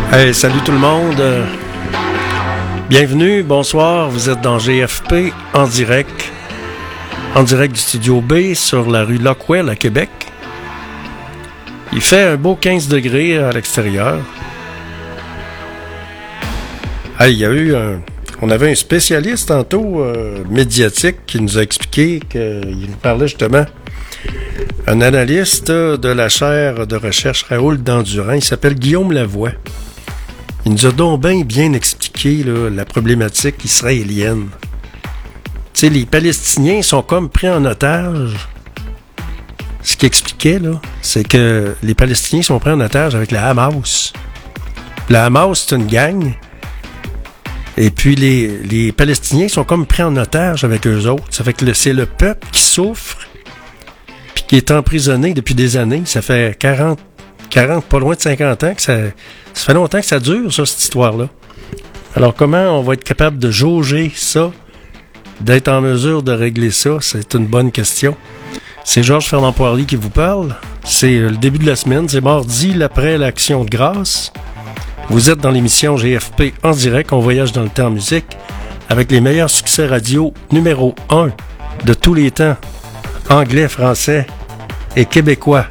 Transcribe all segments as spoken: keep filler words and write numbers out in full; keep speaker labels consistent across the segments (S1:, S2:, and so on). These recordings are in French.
S1: Hey, salut tout le monde. Euh, bienvenue, bonsoir. Vous êtes dans G F P en direct, en direct du Studio B sur la rue Lockwell à Québec. Il fait un beau quinze degrés à l'extérieur. Hey, il y a eu un... On avait un spécialiste tantôt euh, médiatique qui nous a expliqué qu'il nous parlait justement un analyste de la chaire de recherche Raoul Dandurand. Il s'appelle Guillaume Lavoie. Il nous a donc bien, bien expliqué là, la problématique israélienne. Tu sais, les Palestiniens sont comme pris en otage. Ce qu'il expliquait, là, c'est que les Palestiniens sont pris en otage avec la Hamas. La Hamas, c'est une gang. Et puis, les, les Palestiniens sont comme pris en otage avec eux autres. Ça fait que le, c'est le peuple qui souffre puis qui est emprisonné depuis des années. Ça fait quarante, quarante, pas loin de cinquante ans que ça... Ça fait longtemps que ça dure, ça, cette histoire-là. Alors, comment on va être capable de jauger ça, d'être en mesure de régler ça? C'est une bonne question. C'est Georges Fernand Poirier qui vous parle. C'est le début de la semaine. C'est mardi, après l'Action de grâce. Vous êtes dans l'émission G F P en direct. On voyage dans le temps en musique avec les meilleurs succès radio numéro un de tous les temps. Anglais, français et québécois.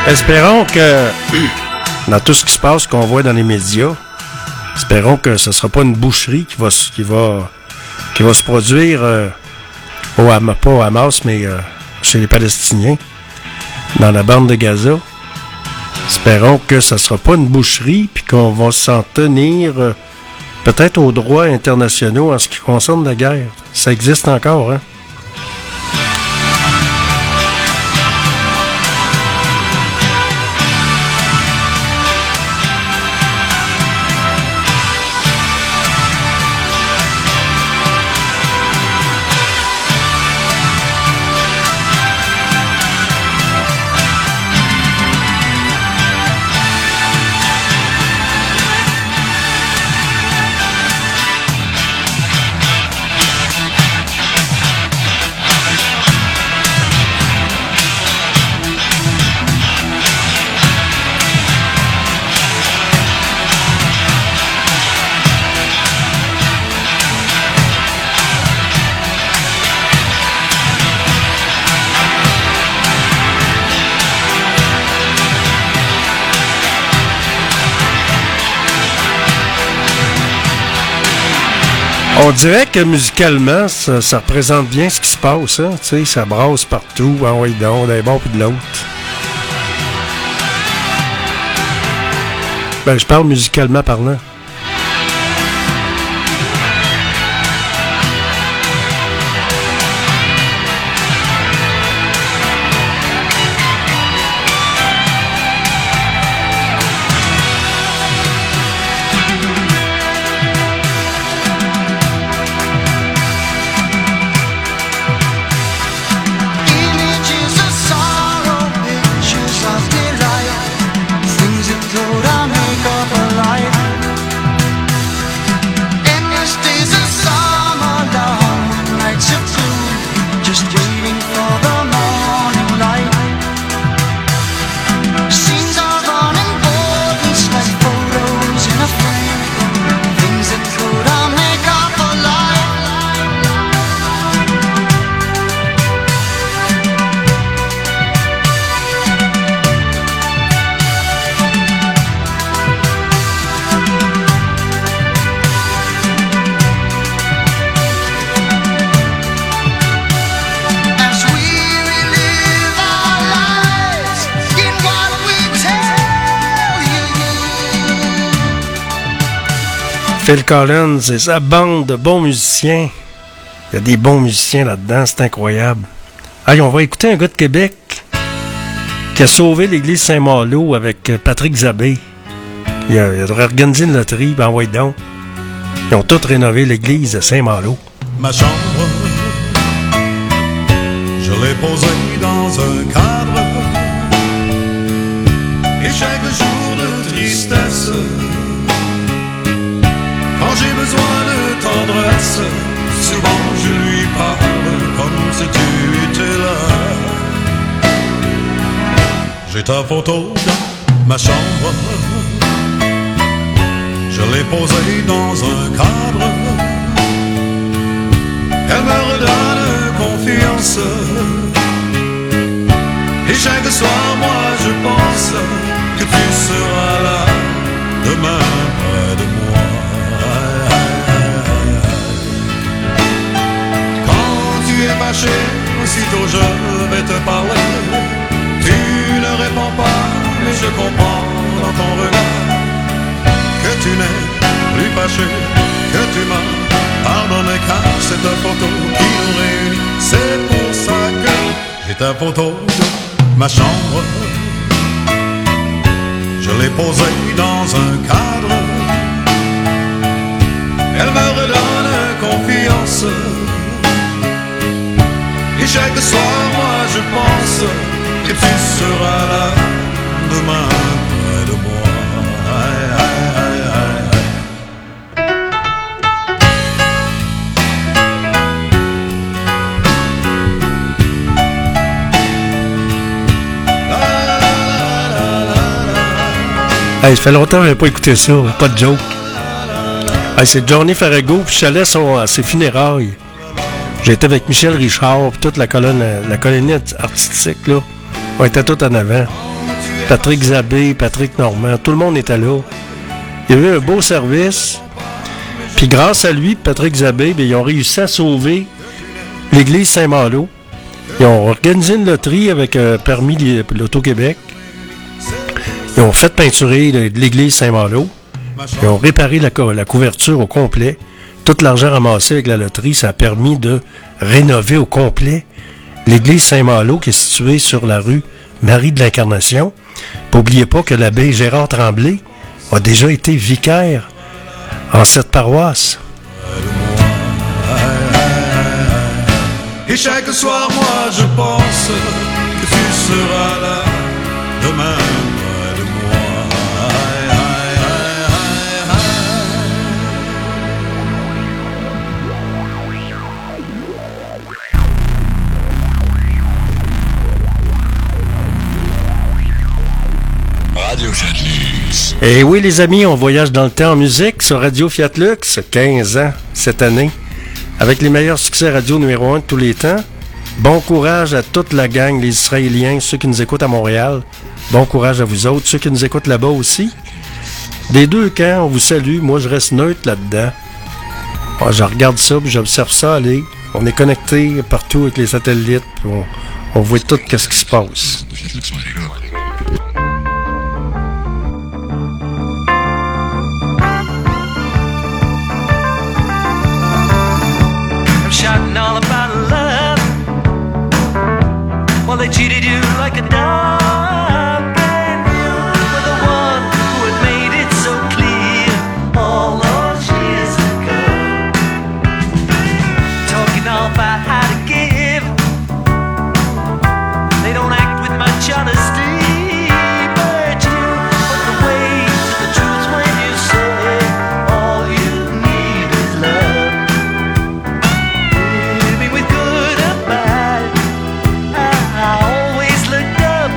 S1: Espérons que, dans tout ce qui se passe, qu'on voit dans les médias, espérons que ce ne sera pas une boucherie qui va, qui va, qui va se produire, euh, au Hamas, pas au Hamas, mais euh, chez les Palestiniens, dans la bande de Gaza. Espérons que ce ne sera pas une boucherie, puis qu'on va s'en tenir euh, peut-être aux droits internationaux en ce qui concerne la guerre. Ça existe encore, hein? On dirait que musicalement, ça, ça représente bien ce qui se passe. Hein? Tu sais, ça brasse partout, en ouais, donc, d'un bord puis de l'autre. Ben, je parle musicalement parlant. Phil Collins et sa bande de bons musiciens. Il y a des bons musiciens là-dedans, c'est incroyable. Allez, on va écouter un gars de Québec qui a sauvé l'église Saint-Malo avec Patrick Zabé. Il a, il a organisé une loterie, ben ouais donc. Ils ont tous rénové l'église de Saint-Malo.
S2: Ma chambre, je l'ai posée dans un cadre, et chaque jour de tristesse, quand j'ai besoin de tendresse, souvent je lui parle comme si tu étais là. J'ai ta photo dans ma chambre, je l'ai posée dans un cadre, elle me redonne confiance, et chaque soir moi je pense que tu seras là demain près de moi. Fâché, aussitôt je vais te parler. Tu ne réponds pas, mais je comprends dans ton regard que tu n'es plus fâché, que tu m'as pardonné, car c'est ta photo qui nous réunit. C'est pour ça que j'ai ta photo de ma chambre, je l'ai posée dans un cadre, elle me redonne confiance. Et chaque soir, moi, je pense que tu seras là demain près de moi. Aïe, aïe, aïe, aïe,
S1: aïe. Hey, ça fait longtemps que je n'avais pas écouté ça, pas de joke. Hey, c'est Johnny Farrago, puis je suis allé à, son, à ses funérailles. J'ai été avec Michel Richard, puis toute la colonne, la colonie artistique, là. On était tout en avant. Patrick Zabé, Patrick Normand, tout le monde était là. Il y a eu un beau service. Puis grâce à lui, Patrick Zabé, bien, ils ont réussi à sauver l'église Saint-Malo. Ils ont organisé une loterie avec un permis de l'Auto-Québec. Ils ont fait peinturer l'église Saint-Malo. Ils ont réparé la, co- la couverture au complet. Tout l'argent ramassé avec la loterie, ça a permis de rénover au complet l'église Saint-Malo qui est située sur la rue Marie de l'Incarnation. N'oubliez pas que l'abbé Gérard Tremblay a déjà été vicaire en cette paroisse.
S2: Et chaque soir, moi, je pense que tu seras là demain près de moi. Aïe, aïe, aïe, aïe, aïe. Radio Fiat Lux.
S1: Et oui, les amis, on voyage dans le temps en musique sur Radio Fiat Lux, quinze ans cette année. Avec les meilleurs succès radio numéro un de tous les temps. Bon courage à toute la gang, les Israéliens, ceux qui nous écoutent à Montréal. Bon courage à vous autres, ceux qui nous écoutent là-bas aussi. Des deux camps, on vous salue. Moi, je reste neutre là-dedans. Moi, je regarde ça, puis j'observe ça aller. On est connectés partout avec les satellites, puis on, on voit tout ce qui se passe.
S3: Shouting all about love. Well, they cheated you like a dog, and you were the one who had made it so clear all those years ago. Talking all about how to give. They don't act with much honesty, but you put the weight to the truth when you say all you need is love. With good or bad, I always looked up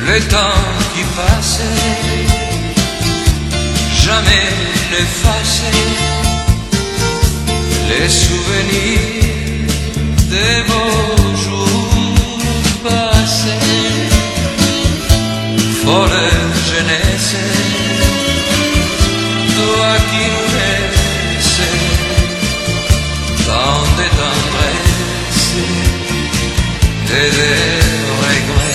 S4: le temps qui passait, jamais n'effacer les souvenirs des beaux jours passés. Folle jeunesse, toi qui nous laisses tant de tendresse et de regrets.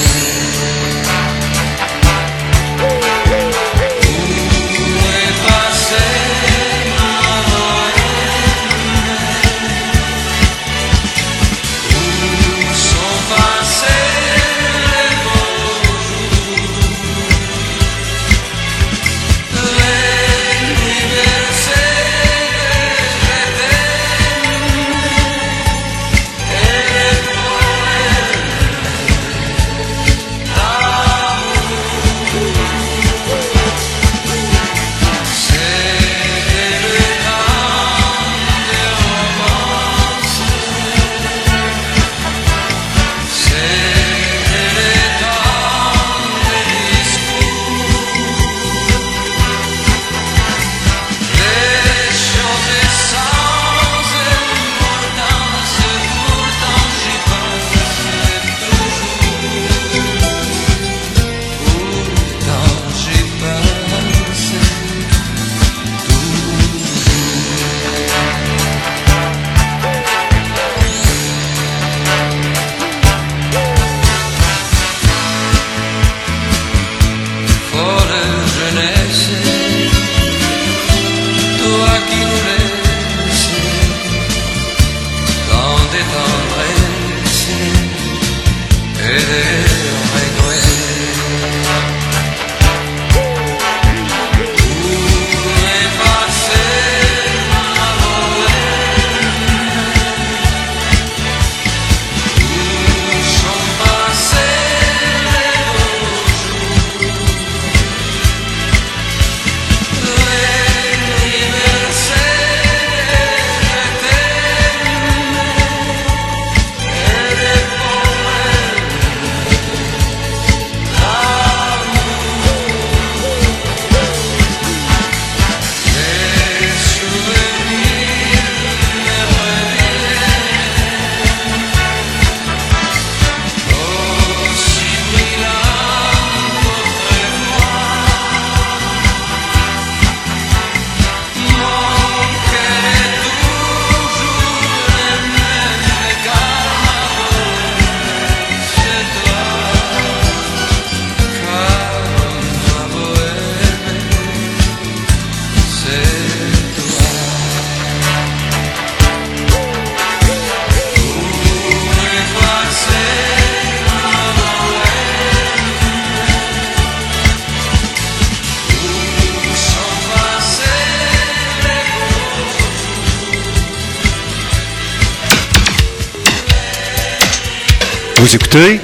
S5: Vous écoutez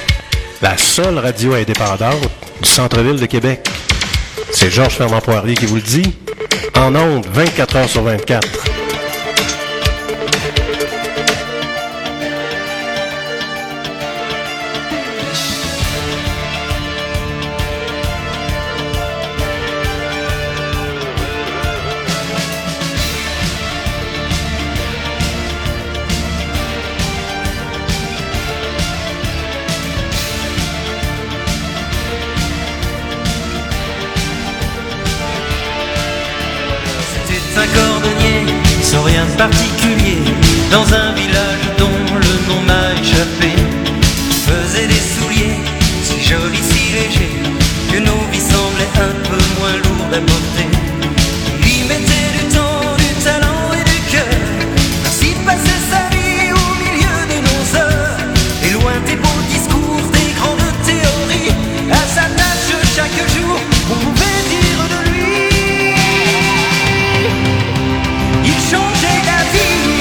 S5: la seule radio indépendante du centre-ville de Québec. C'est Georges Fernand Poirier qui vous le dit, en ondes vingt-quatre heures sur vingt-quatre.
S3: Un cordonnier sans rien de particulier, dans un village dont le nom m'a échappé, faisait des souliers si jolis, si légers, que nos vies semblaient un peu moins lourdes à porter. Il y mettait du temps, du talent et du cœur, ainsi passait sa vie au milieu de nos heures, et loin des beaux discours, des grandes théories, à sa tâche chaque jour, on pouvait dire de lui. Changer la vie.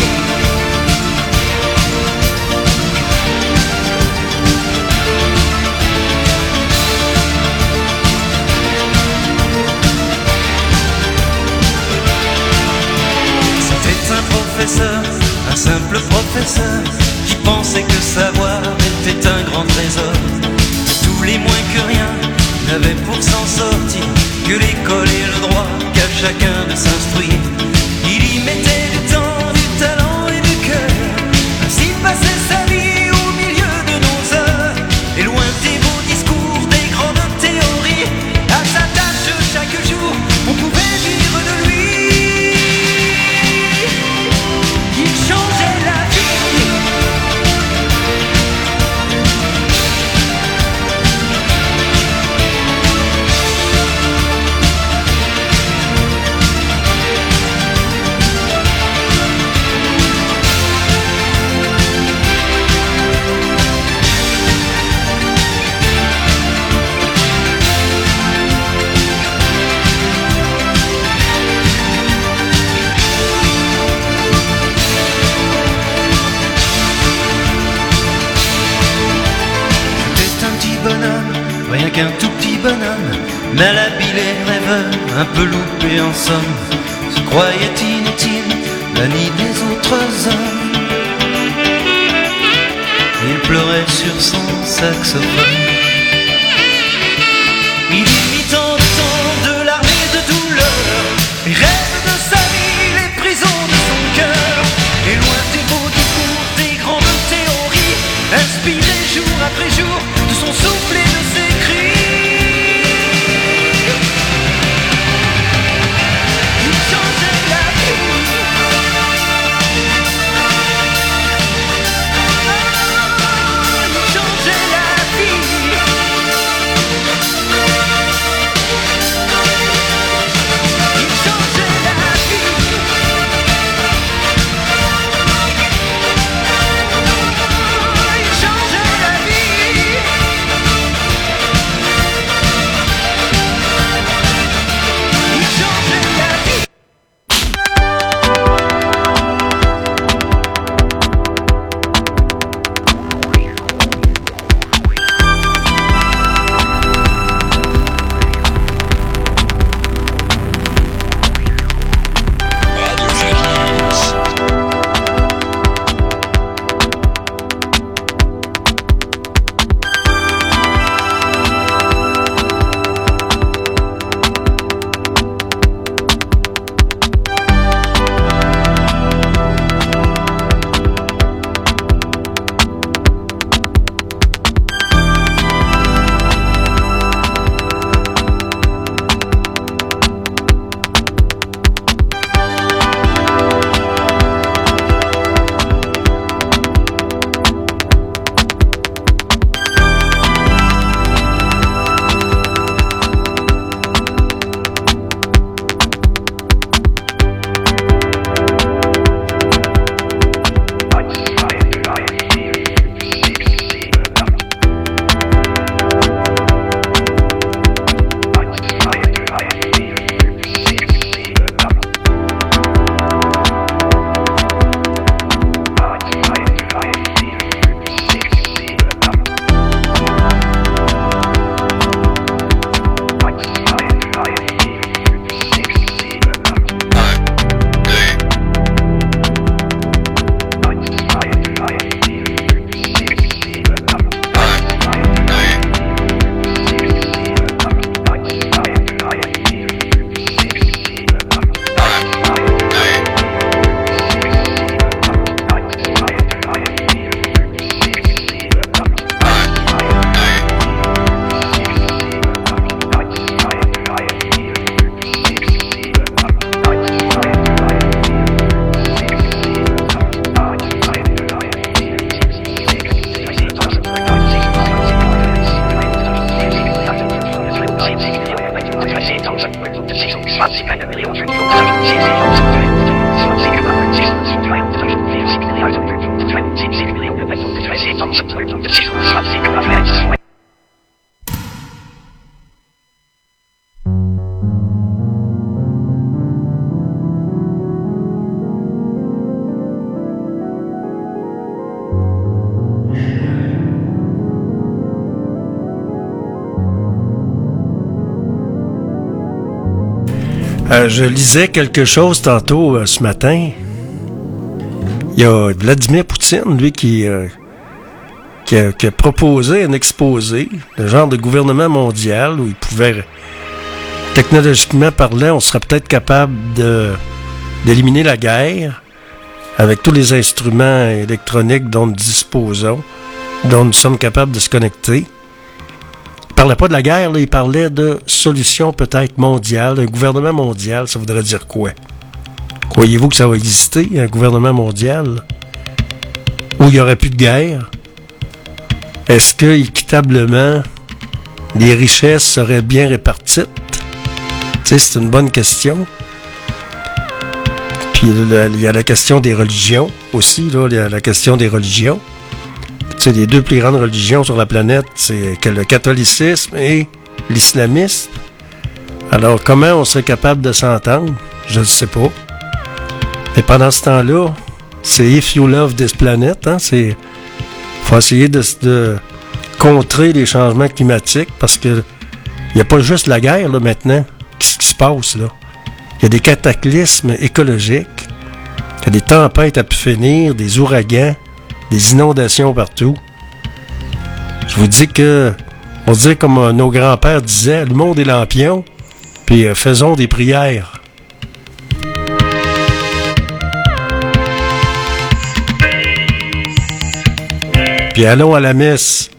S3: C'était un professeur, un simple professeur, qui pensait que savoir était un grand trésor. Tous les moins que rien n'avait pour s'en sortir que l'école et le droit, qu'à chacun de s'instruire. Il y mettait du temps, du talent et du cœur. Ainsi passait sa vie au milieu de nos heures. Et loin des beaux discours, des grandes théories, à sa tâche chaque jour, on pouvait dire de lui. Il changeait la vie. Rien qu'un tout petit bonhomme, malhabile et rêveur, un peu loupé en somme, se croyait inutile, banni des autres hommes. Il pleurait sur son saxophone. Il y mit tant de temps de larmes et de douleur, les rêves de sa vie, les prisons de son cœur. Et loin des beaux discours, des grandes théories, inspiré jour après jour de son souffle et de ses cris. Il changeait la vie. Il changeait la vie. Il changeait la vie. Il changeait la vie. Il changeait la vie.
S1: Euh, je lisais quelque chose tantôt euh, ce matin. Il y a Vladimir Poutine, lui, qui, euh, qui a, qui a proposé un exposé, le genre de gouvernement mondial où il pouvait, technologiquement parlant, on serait peut-être capable de, d'éliminer la guerre avec tous les instruments électroniques dont nous disposons, dont nous sommes capables de se connecter. Il parlait pas de la guerre, là, il parlait de solutions peut-être mondiales, un gouvernement mondial, ça voudrait dire quoi? Croyez-vous que ça va exister, un gouvernement mondial, où il n'y aurait plus de guerre? Est-ce que, équitablement, les richesses seraient bien réparties? Tu sais, c'est une bonne question. Puis, il y a la question des religions aussi, là, il y a la question des religions. Tu sais, les deux plus grandes religions sur la planète, c'est que le catholicisme et l'islamisme. Alors, comment on serait capable de s'entendre? Je ne sais pas. Mais pendant ce temps-là, c'est If You Love This Planet, hein, c'est... faut essayer de, de contrer les changements climatiques parce que il n'y a pas juste la guerre, là, maintenant. Qu'est-ce qui se passe, là? Il y a des cataclysmes écologiques, il y a des tempêtes à pu finir, des ouragans, des inondations partout. Je vous dis que, on se dit comme euh, nos grands-pères disaient, le monde est lampion, puis euh, faisons des prières. Puis allons à la messe.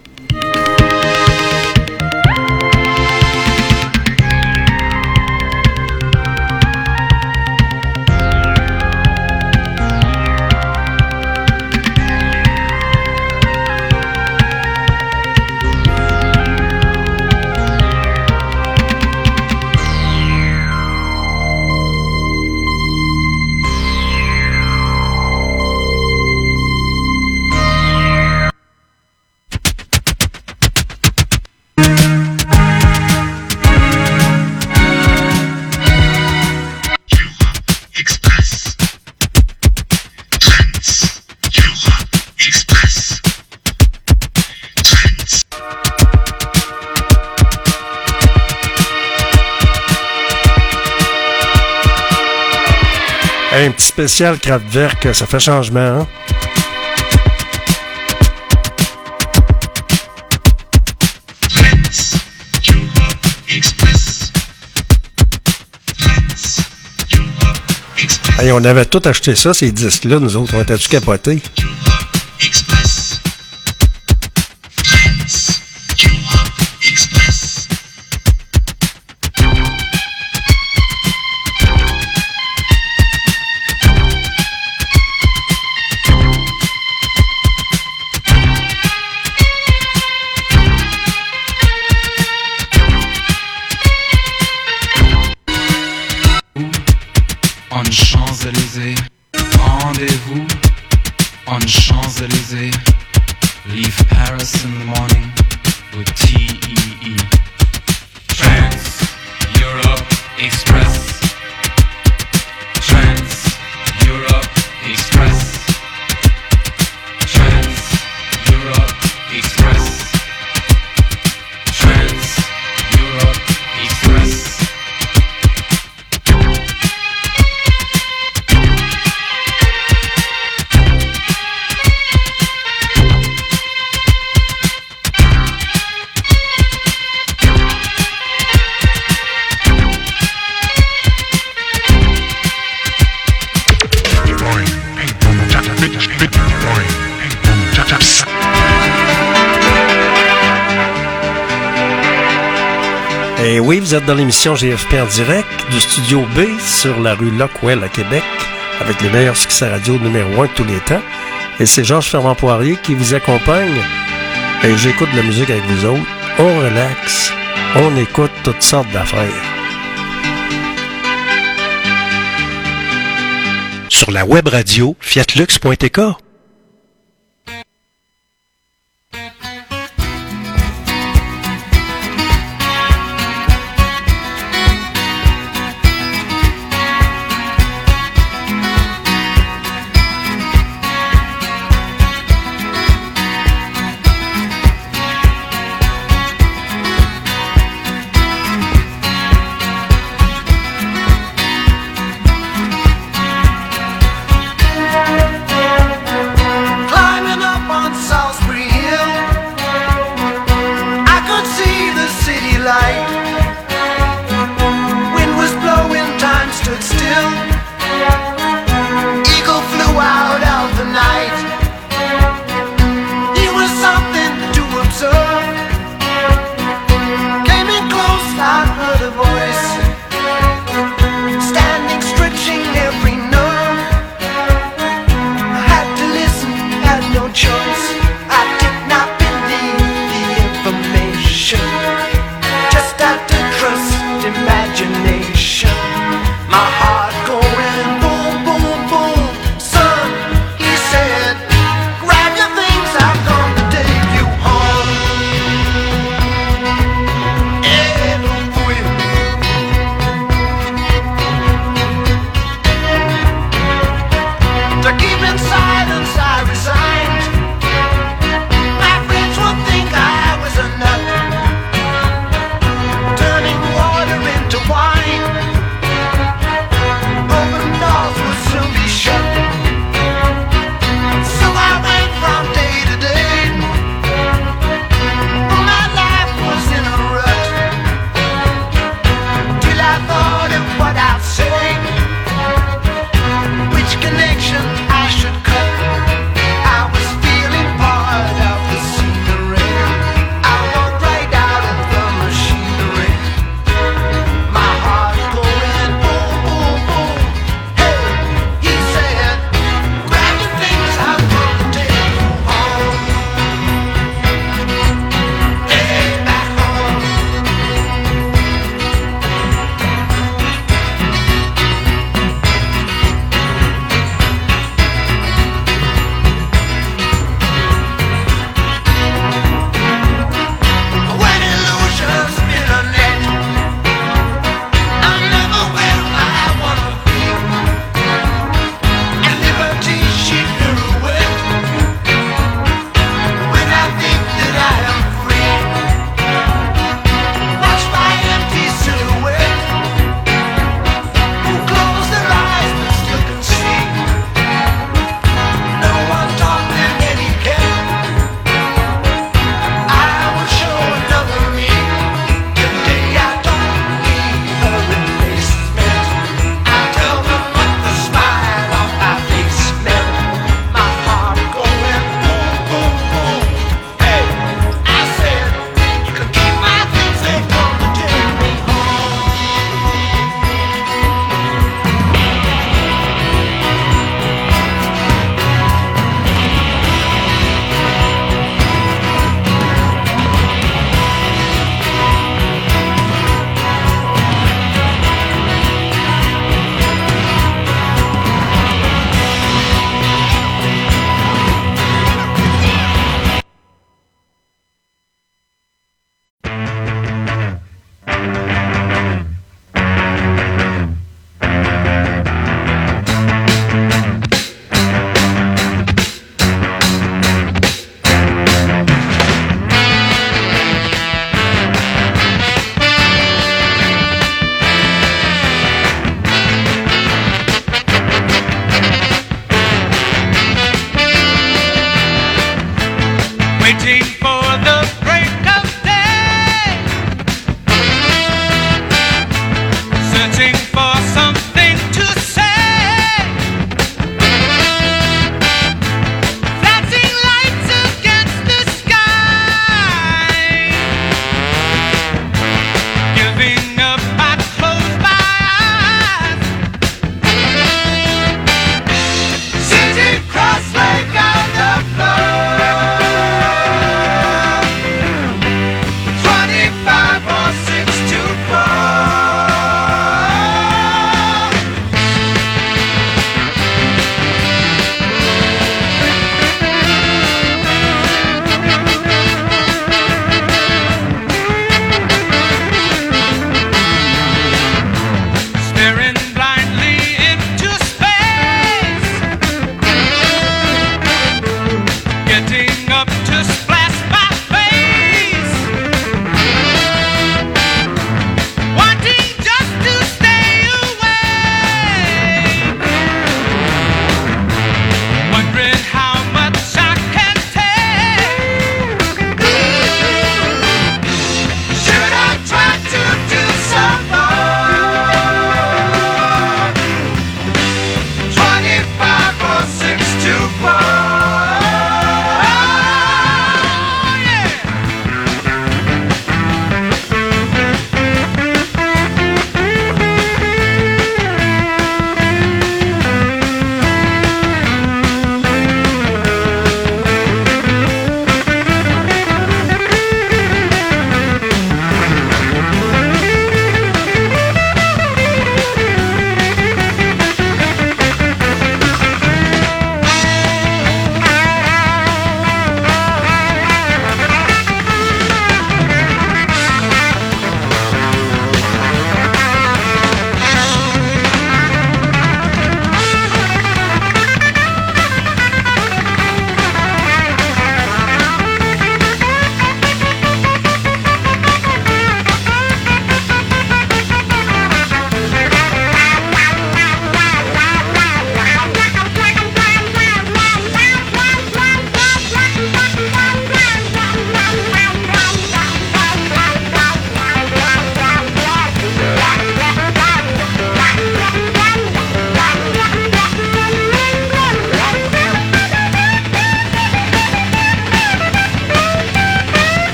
S1: Un petit spécial Kraftwerk, ça fait changement, hein? Hey, on avait tout acheté ça, ces disques-là, nous autres, on était-tu capotés? Et oui, vous êtes dans l'émission G F P en direct du Studio B sur la rue Lockwell à Québec avec les meilleurs succès radio numéro un de tous les temps. Et c'est Georges Fermant-Poirier qui vous accompagne. Et j'écoute de la musique avec vous autres. On relaxe. On écoute toutes sortes d'affaires.
S5: Sur la web radio fiatlux point t k.
S6: light. Wind was blowing, time stood still. Eagle flew out of the night. He was something to observe. Came in close, I heard a voice, standing, stretching every nerve. I had to listen, had no choice. I did not believe the information. Just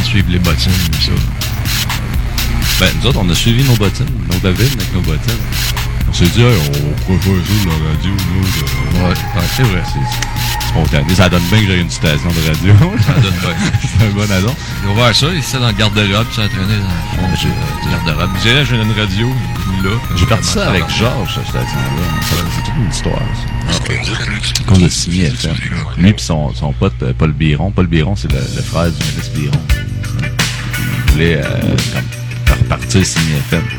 S7: suivre les bottines, ça. Ben, nous autres, on a suivi nos bottines, nos bavines avec nos bottines. On s'est dit, hey, on pourrait faire ça de la radio, nous. De... Ouais, ouais, c'est vrai. C'est spontané. Ça donne bien que j'ai une station de radio. Ça donne bien. C'est un bon adon.
S8: On va voir ça, ici dans le garde-robe, tu s'entraînait dans le fond du garde-robe. Je dirais, j'ai une radio, là.
S7: J'ai parti ça avec Georges, cette station-là. C'est toute une histoire, ça. À cause de Signy F M. Lui pis son, son pote, Paul Biron. Paul Biron, c'est le, le frère du ministre Biron. Il voulait, euh, comme, faire partir Signy F M.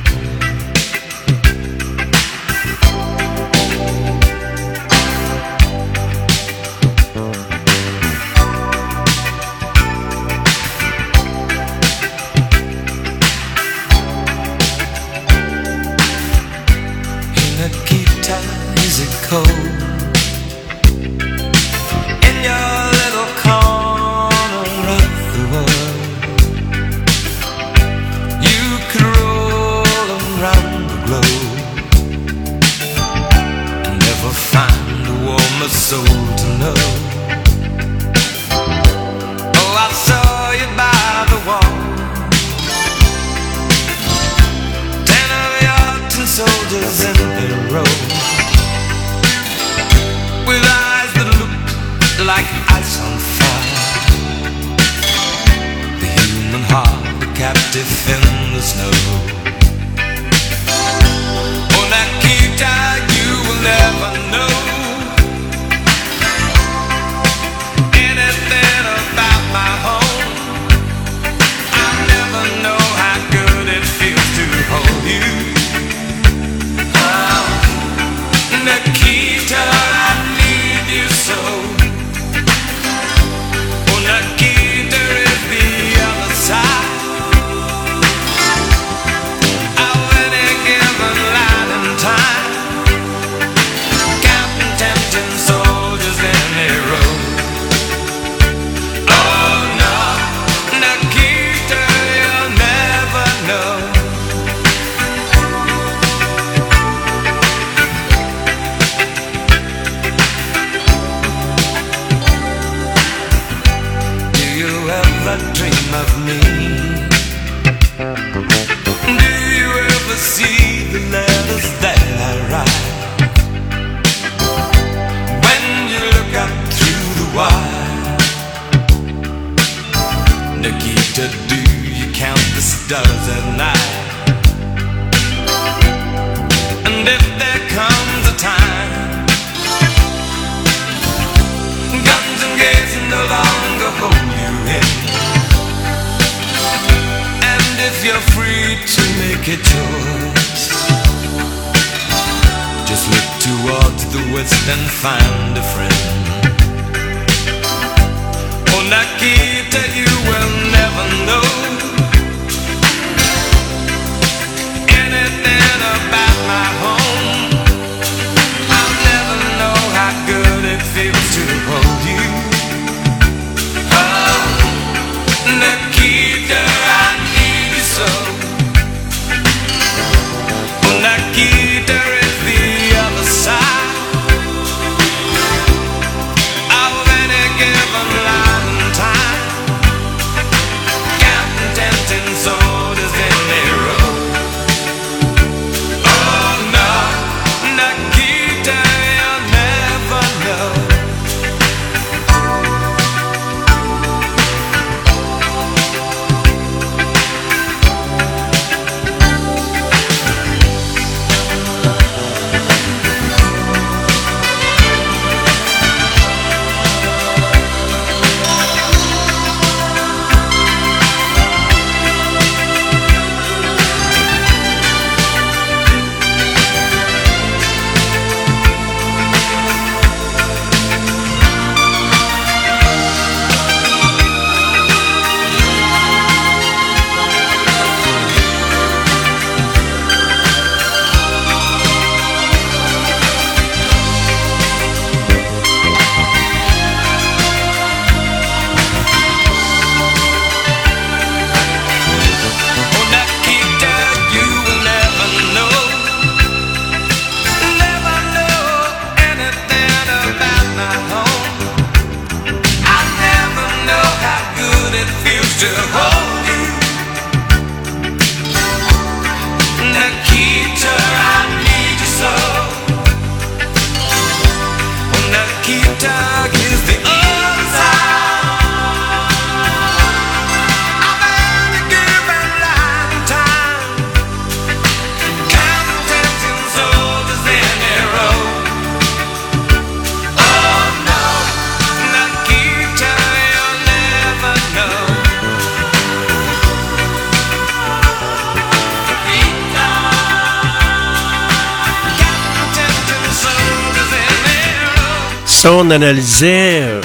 S1: Si on analysait, euh,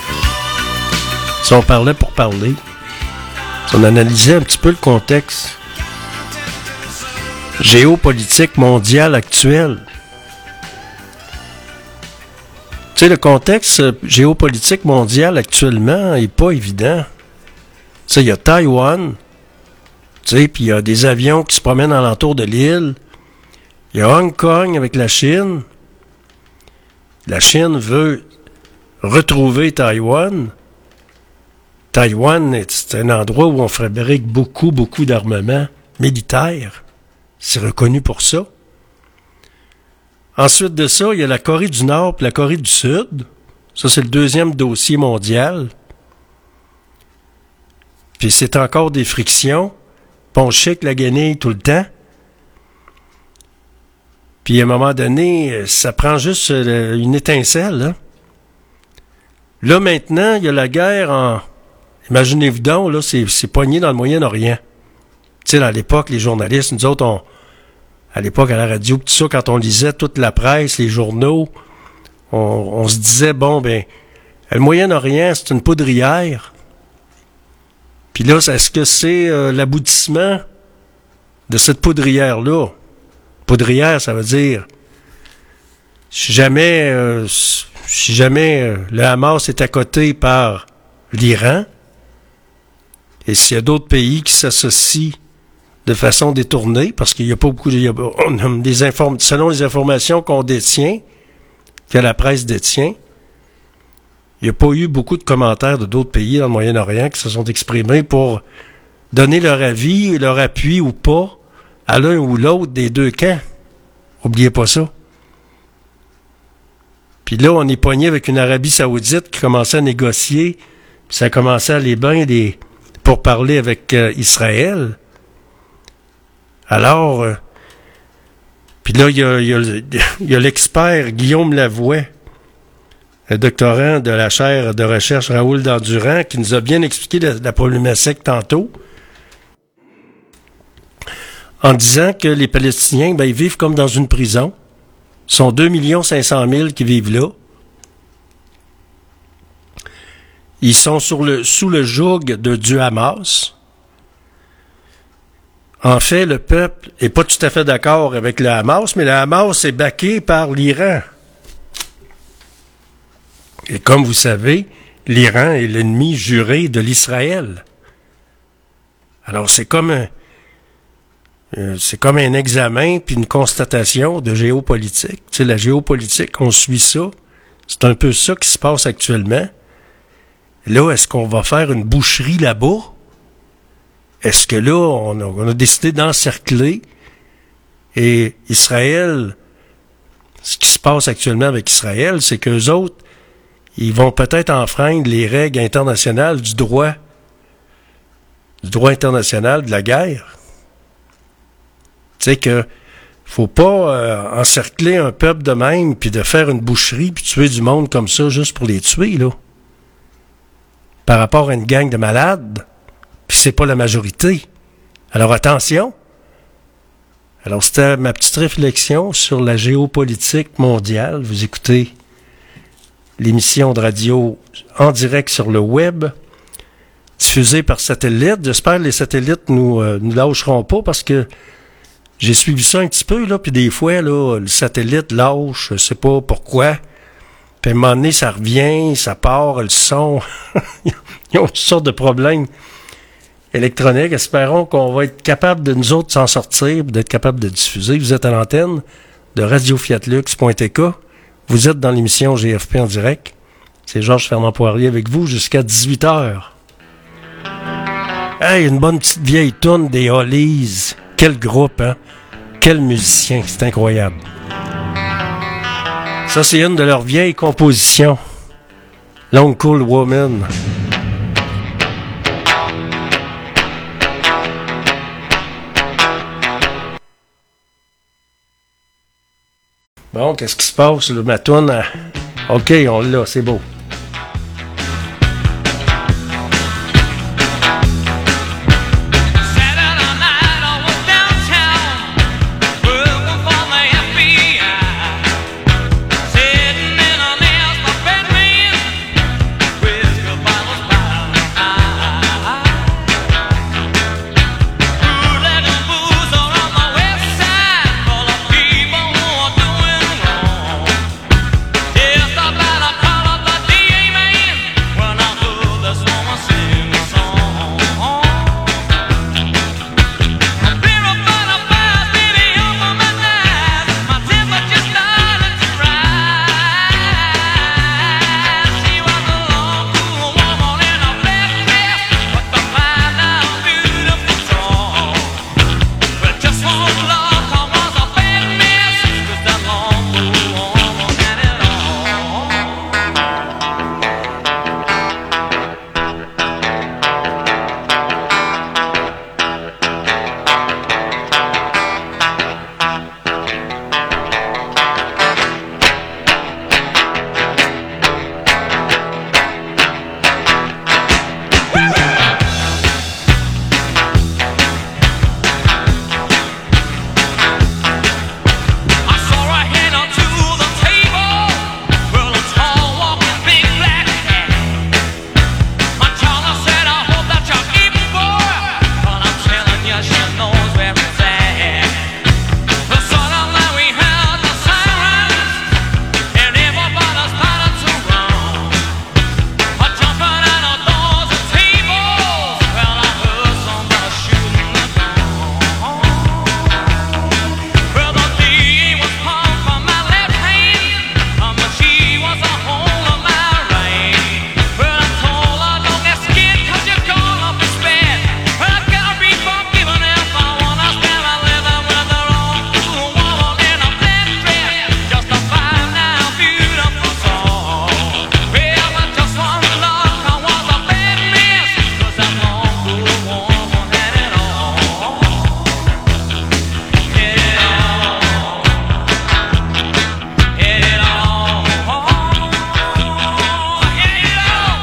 S1: si on parlait pour parler, si on analysait un petit peu le contexte géopolitique mondial actuel, tu sais, le contexte géopolitique mondial actuellement est pas évident. Tu sais, il y a Taïwan, tu sais, puis il y a des avions qui se promènent alentour de l'île. Il y a Hong Kong avec la Chine. La Chine veut retrouver Taïwan. Taïwan, c'est un endroit où on fabrique beaucoup, beaucoup d'armements militaires. C'est reconnu pour ça. Ensuite de ça, il y a la Corée du Nord et la Corée du Sud. Ça, c'est le deuxième dossier mondial. Puis c'est encore des frictions. Puis on chique la guenille tout le temps. Puis à un moment donné, ça prend juste une étincelle. Hein? Là, maintenant, il y a la guerre en... Imaginez-vous donc, là, c'est, c'est pogné dans le Moyen-Orient. Tu sais, à l'époque, les journalistes, nous autres, on... à l'époque, à la radio, tout ça, quand on lisait toute la presse, les journaux, on, on se disait, bon, ben, le Moyen-Orient, c'est une poudrière. Puis là, est-ce que c'est euh, l'aboutissement de cette poudrière-là? Poudrière, ça veut dire, si jamais, euh, si jamais euh, le Hamas est accoté par l'Iran, et s'il y a d'autres pays qui s'associent de façon détournée, parce qu'il n'y a pas beaucoup de... Il y a, on a des inform, selon les informations qu'on détient, que la presse détient, il n'y a pas eu beaucoup de commentaires de d'autres pays dans le Moyen-Orient qui se sont exprimés pour donner leur avis, leur appui ou pas à l'un ou l'autre des deux camps. Oubliez pas ça. Puis là, on est pogné avec une Arabie Saoudite qui commençait à négocier, puis ça a commencé à aller bien des, pour parler avec euh, Israël. Alors, euh, puis là, il y a, y, a, y a l'expert Guillaume Lavoie, le doctorant de la chaire de recherche Raoul Dandurand, qui nous a bien expliqué la, la problématique tantôt, en disant que les Palestiniens, ben, ils vivent comme dans une prison. Ils sont deux millions cinq cent mille qui vivent là. Ils sont sur le, sous le joug de, du Hamas. En fait, le peuple est pas tout à fait d'accord avec le Hamas, mais le Hamas est backé par l'Iran. Et comme vous savez, l'Iran est l'ennemi juré de l'Israël. Alors, c'est comme un, euh, c'est comme un examen puis une constatation de géopolitique. Tu sais, la géopolitique, on suit ça. C'est un peu ça qui se passe actuellement. Là, est-ce qu'on va faire une boucherie là-bas? Est-ce que là, on a, on a décidé d'encercler et Israël, ce qui se passe actuellement avec Israël, c'est qu'eux autres, ils vont peut-être enfreindre les règles internationales du droit, du droit international de la guerre. Tu sais que faut pas euh, encercler un peuple de même, puis de faire une boucherie, puis tuer du monde comme ça juste pour les tuer, là. Par rapport à une gang de malades, puis c'est pas la majorité. Alors attention. Alors c'était ma petite réflexion sur la géopolitique mondiale. Vous écoutez l'émission de radio en direct sur le web, diffusée par satellite. J'espère que les satellites nous euh, nous lâcheront pas parce que j'ai suivi ça un petit peu, là, puis des fois, là, le satellite lâche, je sais pas pourquoi. Puis à un moment donné, ça revient, ça part, le son. Ils ont toutes sortes de problèmes électroniques. Espérons qu'on va être capable de nous autres s'en sortir, d'être capable de diffuser. Vous êtes à l'antenne de radio fiat lux point t k. Vous êtes dans l'émission G F P en direct. C'est Georges Fernand-Poirier avec vous jusqu'à dix-huit heures. Hey, une bonne petite vieille toune des Hollies. Quel groupe, hein? Quel musicien, c'est incroyable. Ça, c'est une de leurs vieilles compositions. Long Cool Woman. Bon, qu'est-ce qui se passe, là, ma toune? À... OK, on l'a, c'est beau.
S9: Sitting in an ass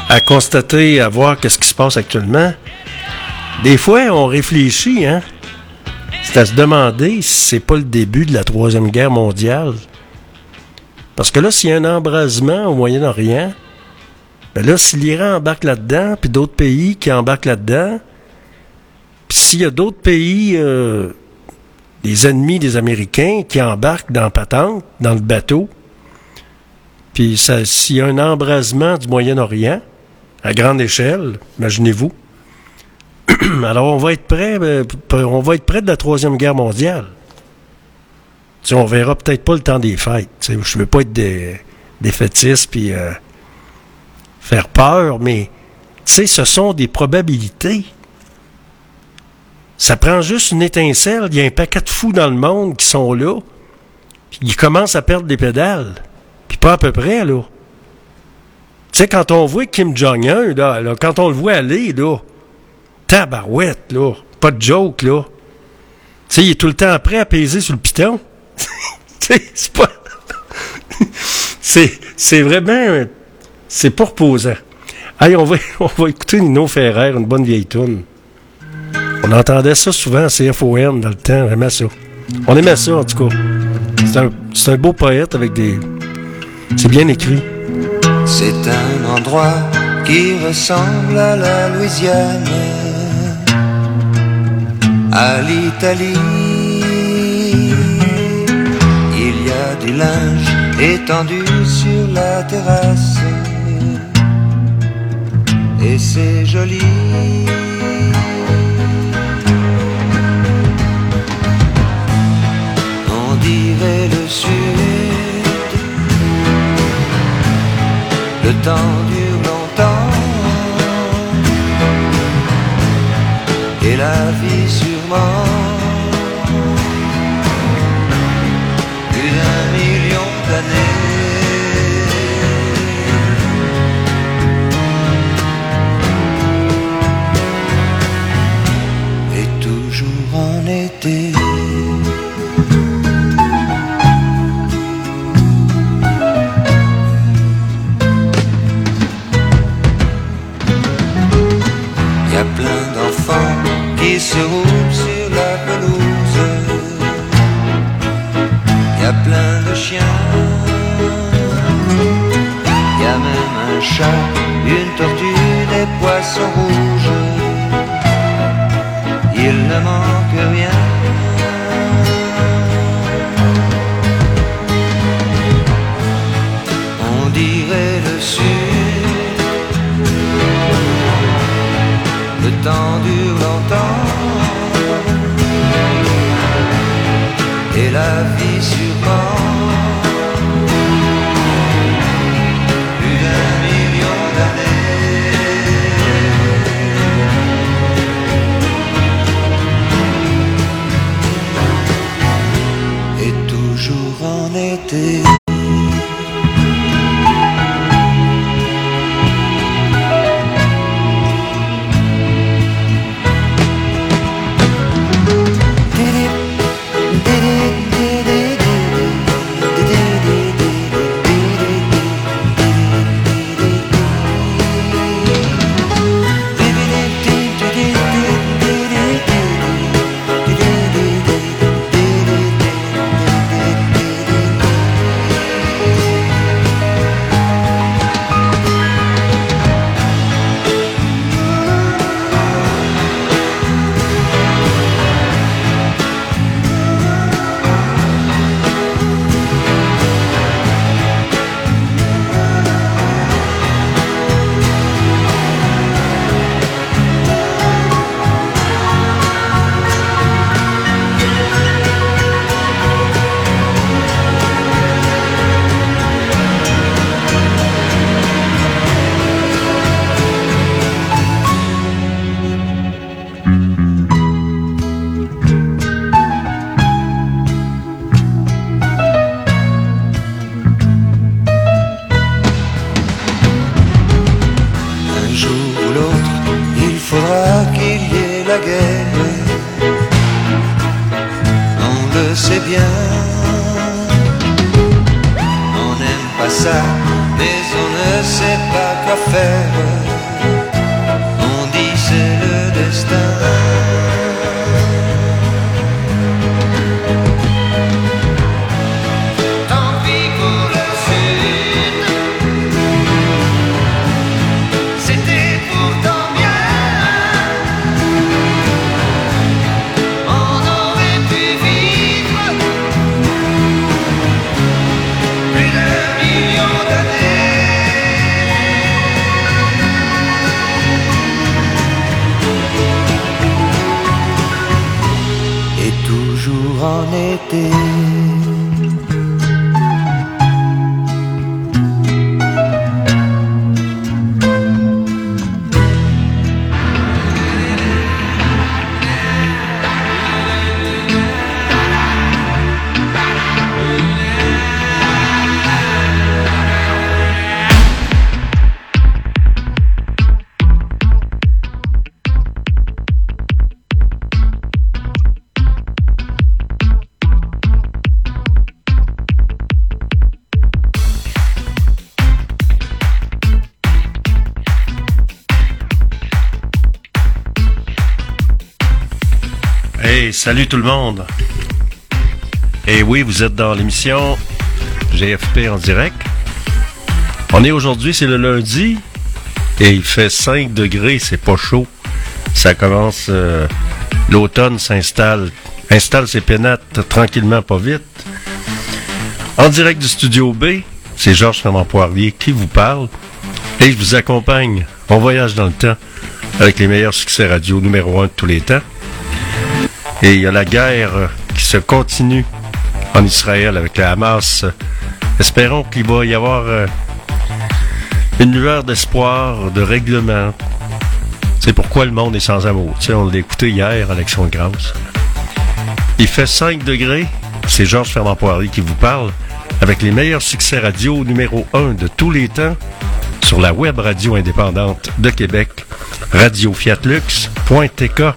S1: à constater, à voir qu'est-ce qui se passe actuellement, des fois, on réfléchit, hein? C'est à se demander si c'est pas le début de la Troisième Guerre mondiale. Parce que là, s'il y a un embrasement au Moyen-Orient, ben là, si l'Iran embarque là-dedans, puis d'autres pays qui embarquent là-dedans, puis s'il y a d'autres pays, euh, des ennemis des Américains, qui embarquent dans la patente, dans le bateau, puis ça, s'il y a un embrasement du Moyen-Orient, à grande échelle, imaginez-vous, alors on va être près, euh, on va être près de la Troisième Guerre mondiale. T'sais, on verra peut-être pas le temps des fêtes. T'sais, je veux pas être des, défaitiste puis euh, faire peur, mais tu sais, ce sont des probabilités. Ça prend juste une étincelle. Il y a un paquet de fous dans le monde qui sont là, puis ils commencent à perdre des pédales. Puis pas à peu près, là. Tu sais, quand on voit Kim Jong-un, là, là, quand on le voit aller, là, tabarouette, là, pas de joke, là. Tu sais, il est tout le temps prêt à peser sur le piton. Tu sais, c'est pas... c'est, c'est vraiment... C'est pas reposant. Allez, on va, on va écouter Nino Ferrer, une bonne vieille toune. On entendait ça souvent à C F O M dans le temps, on aimait ça. On aimait ça, en tout cas. C'est un, c'est un beau poète avec des... C'est bien écrit.
S9: C'est un endroit qui ressemble à la Louisiane, à l'Italie. Il y a du linge étendu sur la terrasse, et c'est joli. On dirait le sud. Le temps dure longtemps, et la vie sûrement plus d'un million d'années. Et toujours en été. Y a plein d'enfants qui se roulent sur la pelouse. Y a plein de chiens. Y a même un chat, une tortue, des poissons rouges. Il ne manque rien. On dirait le sud. Le temps dure longtemps, et la vie sûrement plus d'un million d'années. Et toujours en été. Ça, mais on ne ne sait pas quoi faire. On dit c'est le destin. Tant pis pour le sud, c'était pourtant bien. On aurait pu vivre plus d'un million d'années. Et toujours en été.
S5: Hey, salut tout le monde. Et oui, vous êtes dans l'émission G F P en direct. On est aujourd'hui, c'est le lundi, et il fait cinq degrés, c'est pas chaud. Ça commence, euh, l'automne s'installe, installe ses pénates tranquillement, pas vite. En direct du Studio B, c'est Georges Fernand Poirier qui vous parle, et je vous accompagne. On voyage dans le temps avec les meilleurs succès radio numéro un de tous les temps. Et il y a la guerre qui se continue en Israël avec le Hamas. Espérons qu'il va y avoir euh, une lueur d'espoir, de règlement. C'est pourquoi le monde est sans amour. Tu sais, on l'a écouté hier à l'Action de grâce. Il fait cinq degrés. C'est Georges Fernand Poirier qui vous parle avec les meilleurs succès radio numéro un de tous les temps sur la web radio indépendante de Québec, radio fiat lux point t k.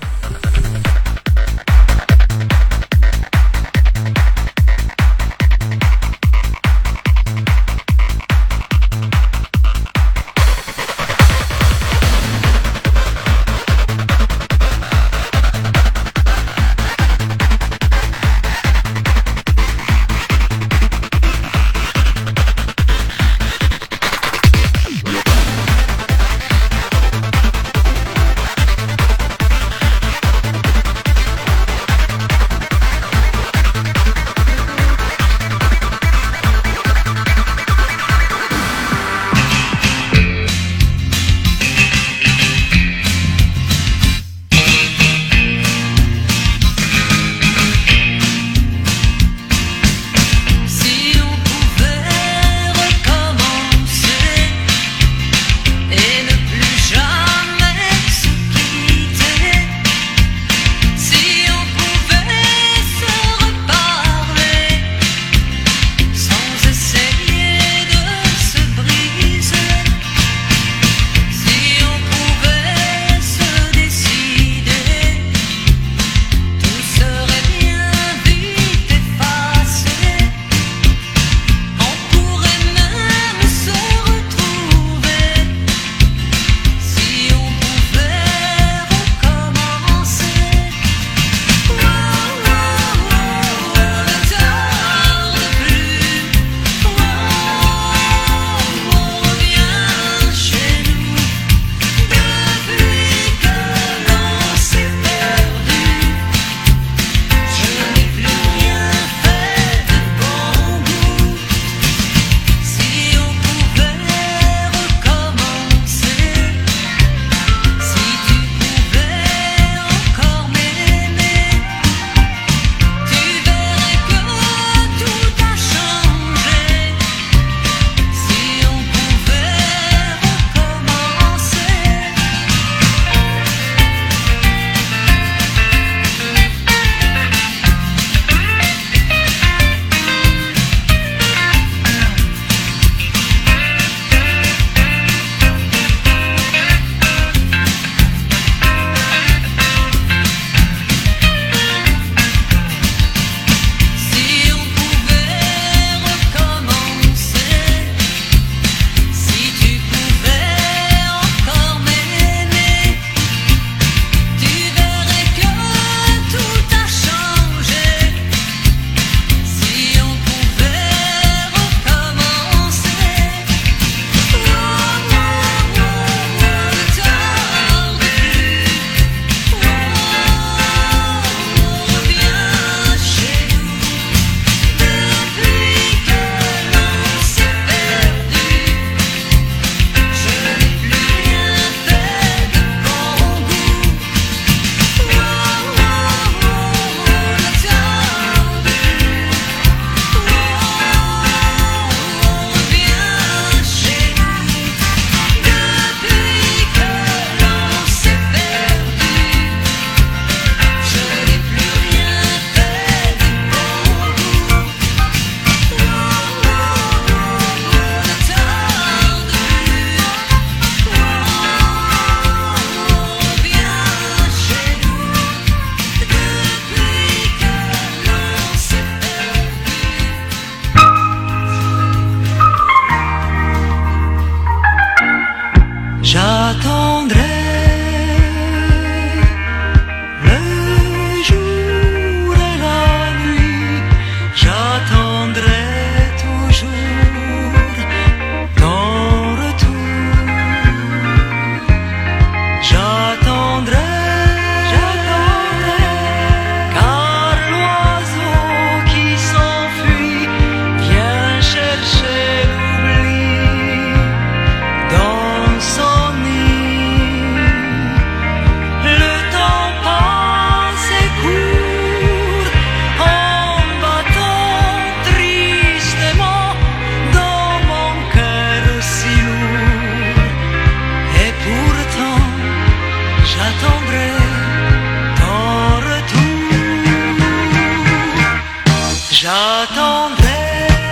S3: J'attendrai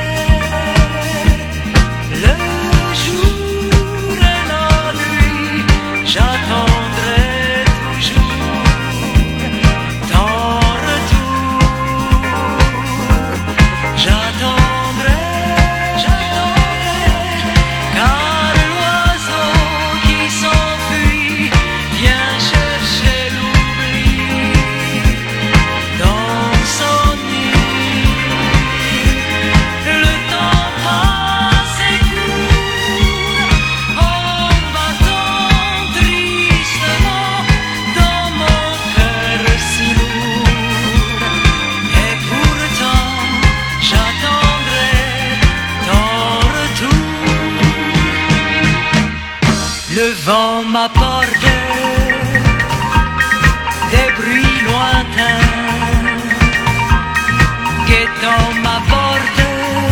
S3: le jour et la nuit, j'attendrai toujours ton retour. J'attendrai, j'attendrai, car l'oiseau qui s'enfuit vient chercher l'oubli dans son nid. Le temps passe et court en battant tristement dans mon cœur si lourd. Et pourtant j'attendrai ton retour. Le vent m'apporte des bruits lointains, guettant ma porte,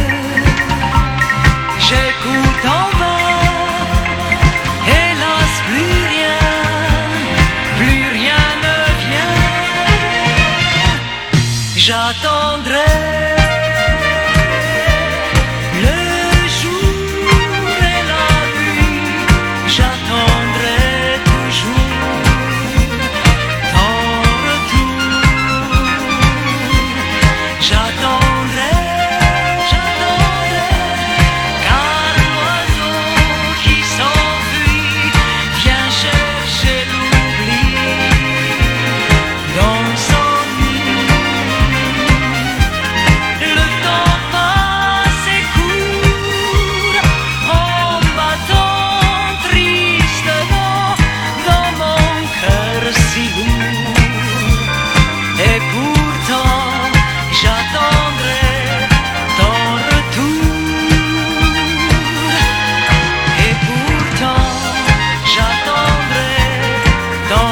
S3: j'écoute en vain, hélas plus rien, plus rien ne vient. J'attendrai le jour et la nuit, j'attendrai toujours ton retour. J'attendrai, j'attendrai, car l'oiseau qui s'enfuit vient chercher l'oubli dans son nid. Le temps passe et court en battant tristement dans mon cœur si lourd. Et pourtant j'attendrai ton retour. Et pourtant j'attendrai ton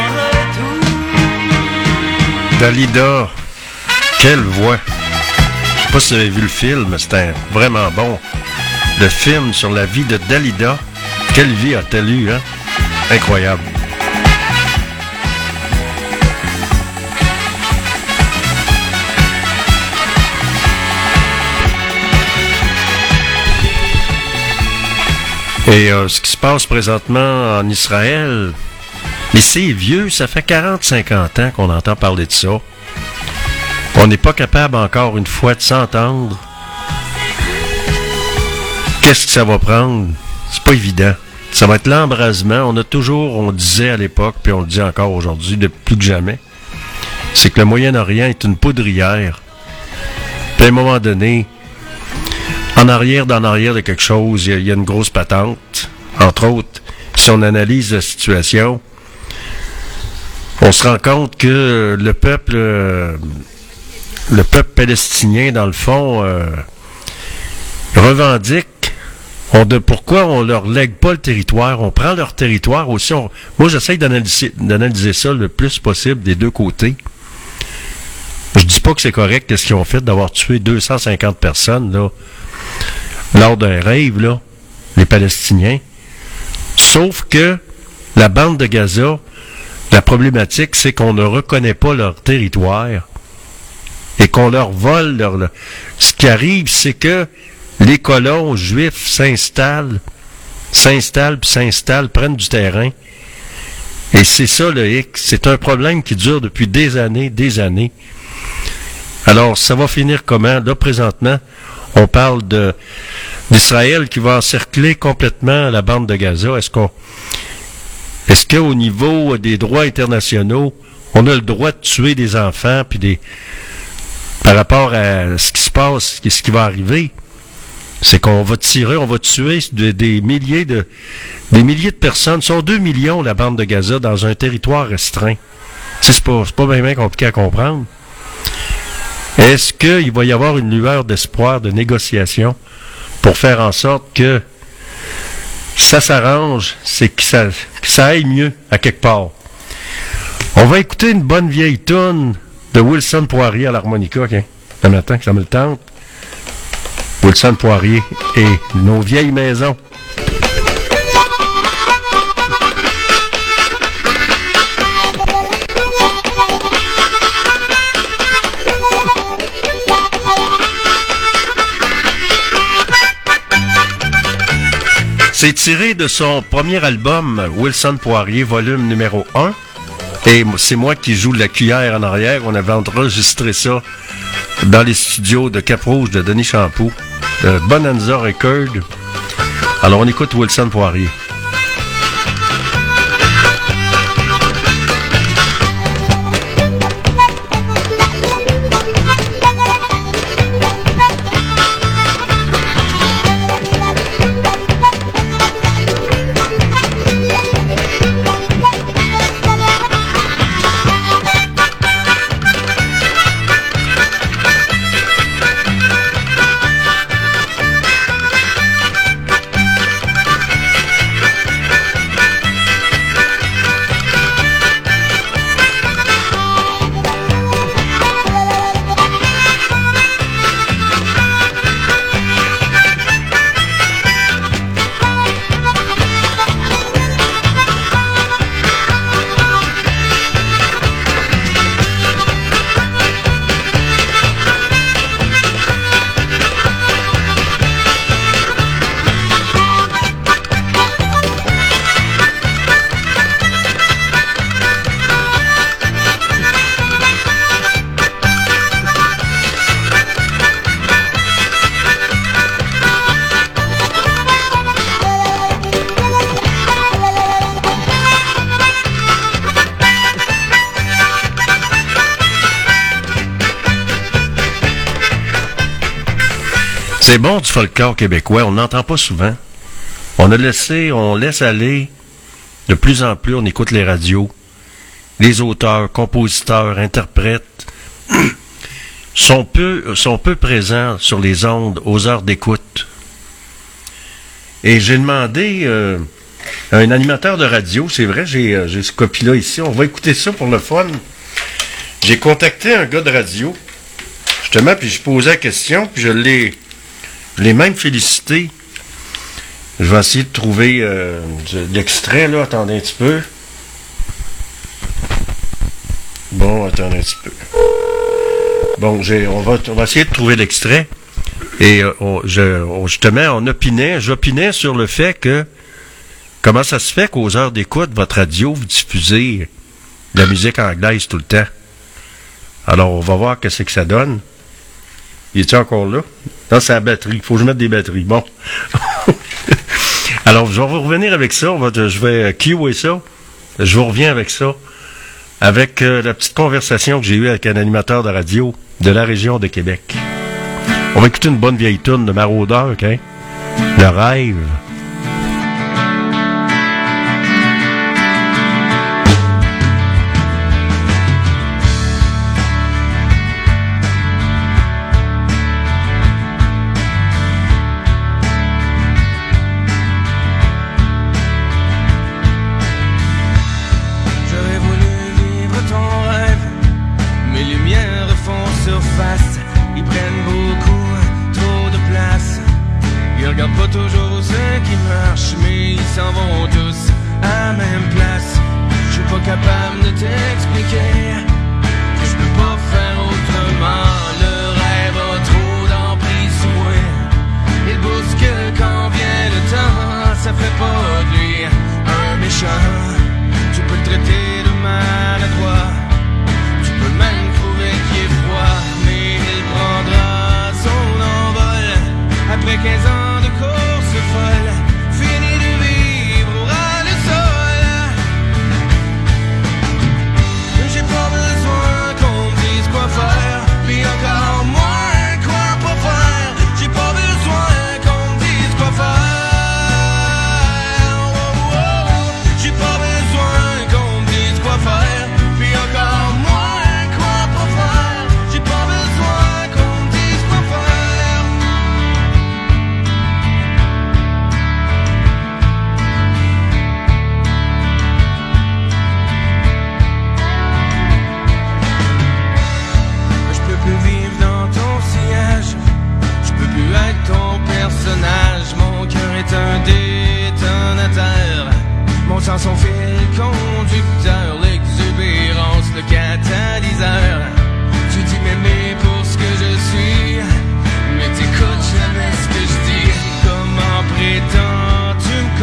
S3: retour.
S5: Dalida, quelle voix! Je sais pas si vous avez vu le film, c'était vraiment bon. Le film sur la vie de Dalida. Quelle vie a-t-elle eu, hein? Incroyable. Et euh, ce qui se passe présentement en Israël, mais c'est vieux, ça fait quarante cinquante ans qu'on entend parler de ça. On n'est pas capable encore une fois de s'entendre. Qu'est-ce que ça va prendre? C'est pas évident. Ça va être l'embrasement. On a toujours, on disait à l'époque, puis on le dit encore aujourd'hui, de plus que jamais, c'est que le Moyen-Orient est une poudrière. Puis à un moment donné, en arrière, d'en arrière de quelque chose, il y, y a une grosse patente. Entre autres, si on analyse la situation, on se rend compte que le peuple, euh, le peuple palestinien, dans le fond, euh, revendique. On de, pourquoi on leur lègue pas le territoire? On prend leur territoire aussi. On, moi, j'essaie d'analyser, d'analyser ça le plus possible des deux côtés. Je dis pas que c'est correct ce qu'ils ont fait d'avoir tué deux cent cinquante personnes là, lors d'un rave, là, les Palestiniens. Sauf que la bande de Gaza, la problématique, c'est qu'on ne reconnaît pas leur territoire et qu'on leur vole leur... leur... Ce qui arrive, c'est que les colons juifs s'installent, s'installent puis s'installent, prennent du terrain. Et c'est ça le hic. C'est un problème qui dure depuis des années, des années. Alors, ça va finir comment? Là, présentement, on parle de d'Israël qui va encercler complètement la bande de Gaza. Est-ce qu'on, est-ce qu'au niveau des droits internationaux, on a le droit de tuer des enfants puis des, par rapport à ce qui se passe, ce qui va arriver? C'est qu'on va tirer, on va tuer des, des milliers de des milliers de personnes. Ce sont deux millions, la bande de Gaza, dans un territoire restreint. C'est, c'est pas, c'est pas bien, bien compliqué à comprendre. Est-ce qu'il va y avoir une lueur d'espoir, de négociation, pour faire en sorte que ça s'arrange, c'est que ça, que ça aille mieux à quelque part? On va écouter une bonne vieille toune de Wilson Poirier à l'harmonica, okay? Le matin, que ça me le tente. Wilson Poirier et Nos vieilles maisons. C'est tiré de son premier album, Wilson Poirier, volume numéro un. Et c'est moi qui joue la cuillère en arrière. On avait enregistré ça dans les studios de Cap-Rouge de Denis Champoux, de Bonanza Record. Alors on écoute Wilson Poirier. C'est bon du folklore québécois, on n'entend pas souvent. On a laissé, on laisse aller de plus en plus, on écoute les radios. Les auteurs, compositeurs, interprètes sont peu, sont peu présents sur les ondes aux heures d'écoute. Et j'ai demandé euh, à un animateur de radio, c'est vrai, j'ai, euh, j'ai ce copie-là ici, on va écouter ça pour le fun. J'ai contacté un gars de radio, justement, puis je posais la question, puis je l'ai... Je l'ai même félicité. Je vais essayer de trouver euh, l'extrait, là. Attendez un petit peu. Bon, attendez un petit peu. Bon, j'ai, on, va, on va essayer de trouver l'extrait. Et euh, on, je, on, justement, on opinait, j'opinais sur le fait que comment ça se fait qu'aux heures d'écoute, votre radio, vous diffusez de la musique anglaise tout le temps. Alors, on va voir qu'est-ce que ça donne. Il est-tu encore là? Non, c'est la batterie. Il faut que je mette des batteries. Bon. Alors, je vais revenir avec ça. On va, je vais cuer ça. Je vous reviens avec ça. Avec euh, la petite conversation que j'ai eue avec un animateur de radio de la région de Québec. On va écouter une bonne vieille toune de Maraudeur, hein? Le rêve.
S10: Prétends-tu me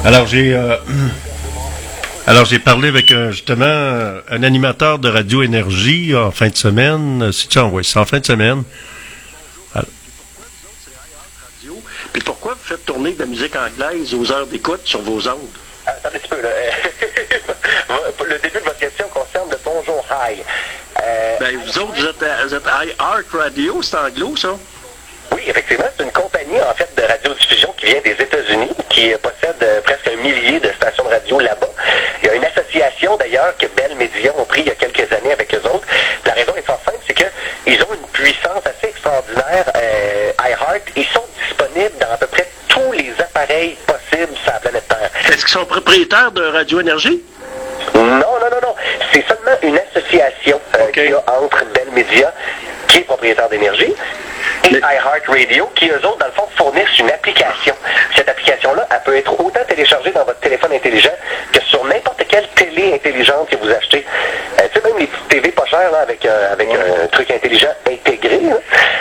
S5: Alors, j'ai... Euh, alors, j'ai parlé avec, un, justement, un animateur de Radio Énergie en fin de semaine. Si tu envoies ça en fin de semaine. Alors.
S10: Puis pourquoi vous faites tourner de la musique anglaise aux heures d'écoute sur vos ondes?
S11: Ah, attendez un petit peu, là. Le début de votre question concerne le Bonjour High. Euh,
S10: ben, vous autres, vous êtes, vous êtes iHeart Radio, c'est anglo, ça?
S11: Oui, effectivement, c'est une compagnie, en fait, de radiodiffusion qui vient des États-Unis, qui possède euh, presque un millier de stations de radio là-bas. Il y a une association, d'ailleurs, que Bell Media ont pris il y a quelques années avec eux autres. La raison est fort simple, c'est qu'ils ont une puissance assez extraordinaire. Euh, iHeart, ils sont disponibles dans à peu près tous les appareils possibles sur la planète Terre.
S10: Est-ce qu'ils sont propriétaires de Radio Énergie?
S11: Non, non, non, non. C'est seulement une association euh, okay. qu'il y a entre Bell Media, qui est propriétaire d'énergie, et Mais... iHeart Radio, qui eux autres, dans le fond, fournissent une application. Cette application-là, elle peut être autant téléchargée dans votre téléphone intelligent que sur n'importe quelle télé intelligente que vous achetez. Euh, tu sais, même les petites T V pas chères, là, avec, euh, avec ouais. un truc intelligent intégré. Là.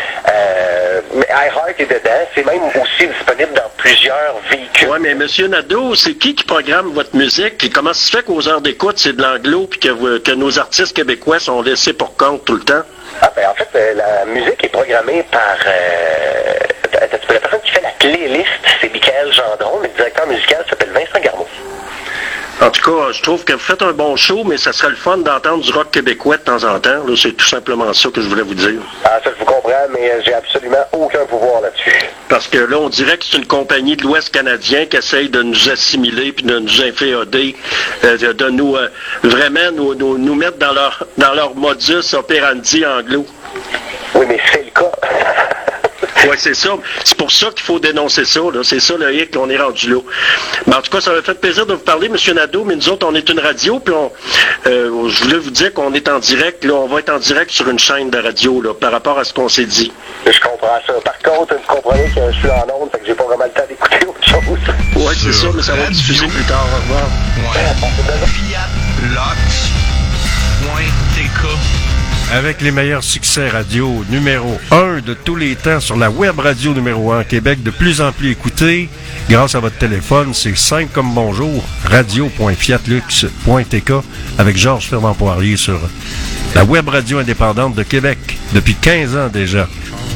S11: Euh, mais iHeart est dedans. C'est même aussi disponible dans plusieurs véhicules.
S10: Oui, mais M. Nadeau, c'est qui qui programme votre musique? Et comment ça se fait qu'aux heures d'écoute, c'est de l'anglo puis que, vous, que nos artistes québécois sont laissés pour compte tout le temps?
S11: Ah, ben, en fait, euh, la musique est programmée par... Euh, la personne qui fait la playlist, c'est Michael Gendron. Le directeur musical s'appelle Vincent Garneau.
S10: En tout cas, je trouve que vous faites un bon show, mais ça serait le fun d'entendre du rock québécois de temps en temps. Là, c'est tout simplement ça que je voulais vous dire.
S11: Ah, ça, je vous comprends, mais j'ai absolument aucun pouvoir là-dessus.
S10: Parce que là, on dirait que c'est une compagnie de l'Ouest canadien qui essaye de nous assimiler puis de nous inféoder, euh, de nous euh, vraiment nous, nous, nous mettre dans leur, dans leur modus operandi anglo.
S11: Oui, mais c'est le cas.
S10: Oui, c'est ça. C'est pour ça qu'il faut dénoncer ça. Là. C'est ça le hic qu'on est rendu là. Mais en tout cas, ça m'a fait plaisir de vous parler, M. Nadeau, mais nous autres, on est une radio, puis on, euh, je voulais vous dire qu'on est en direct. Là, on va être en direct sur une chaîne de radio là, par rapport à ce qu'on s'est dit.
S11: Je comprends ça. Par contre, vous comprenez que je suis en onde, fait que j'ai pas vraiment le temps d'écouter autre chose.
S10: Oui, c'est ça, mais ça va être diffusé plus tard. Au revoir.
S2: Ouais. Fiat Lox point T K
S5: avec les meilleurs succès radio numéro un de tous les temps sur la web radio numéro un Québec, de plus en plus écoutée grâce à votre téléphone. C'est simple comme bonjour, radio point fiat lux point T K avec Georges Fermand-Poirier sur la web radio indépendante de Québec depuis quinze ans déjà.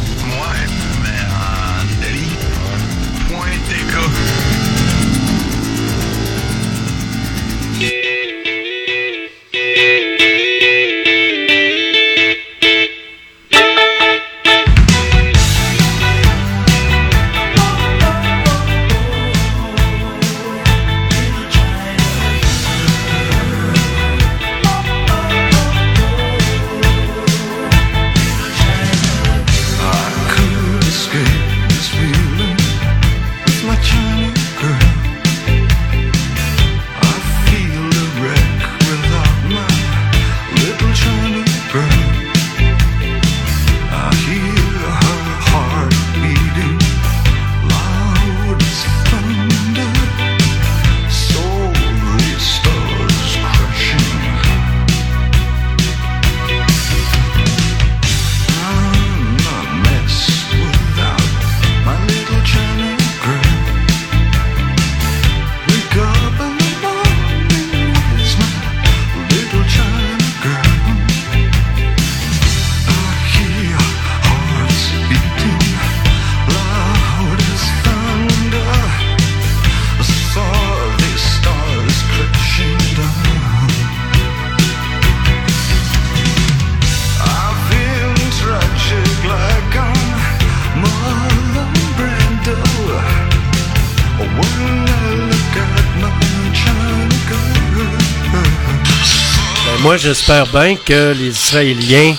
S5: Moi, j'espère bien que les Israéliens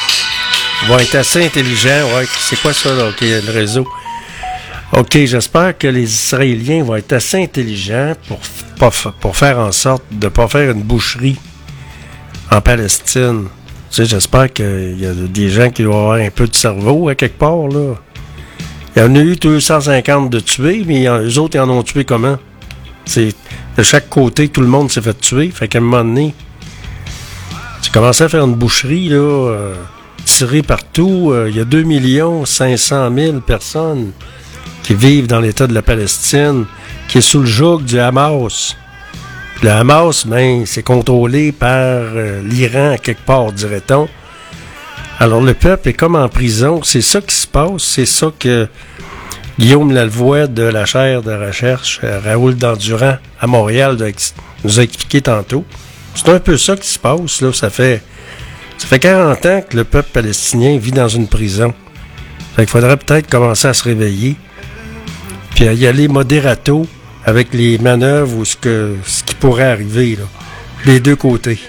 S5: vont être assez intelligents. Ouais, c'est quoi ça, là? OK, le réseau. OK, j'espère que les Israéliens vont être assez intelligents pour, pour, pour faire en sorte de ne pas faire une boucherie en Palestine. Tu sais, j'espère qu'il y a des gens qui vont avoir un peu de cerveau à quelque part, là. Il y en a eu deux cent cinquante de tués, mais eux autres, ils en ont tué comment? C'est de chaque côté, tout le monde s'est fait tuer. Fait qu'à un moment donné, tu commençais à faire une boucherie, là, euh, tirée partout. Il euh, y a deux millions cinq cent mille personnes qui vivent dans l'État de la Palestine.
S1: qui est sous le joug du Hamas. Puis le Hamas, ben, c'est contrôlé par euh, l'Iran à quelque part, dirait-on. Alors le peuple est comme en prison. C'est ça qui se passe. C'est ça que Guillaume Lavoie de la chaire de recherche, euh, Raoul Dandurand à Montréal, nous a expliqué tantôt. C'est un peu ça qui se passe, là. Ça fait, ça fait quarante ans que le peuple palestinien vit dans une prison. Fait qu'il faudrait peut-être commencer à se réveiller. Puis à y aller modérato avec les manœuvres ou ce, que, ce qui pourrait arriver, là. Les deux côtés.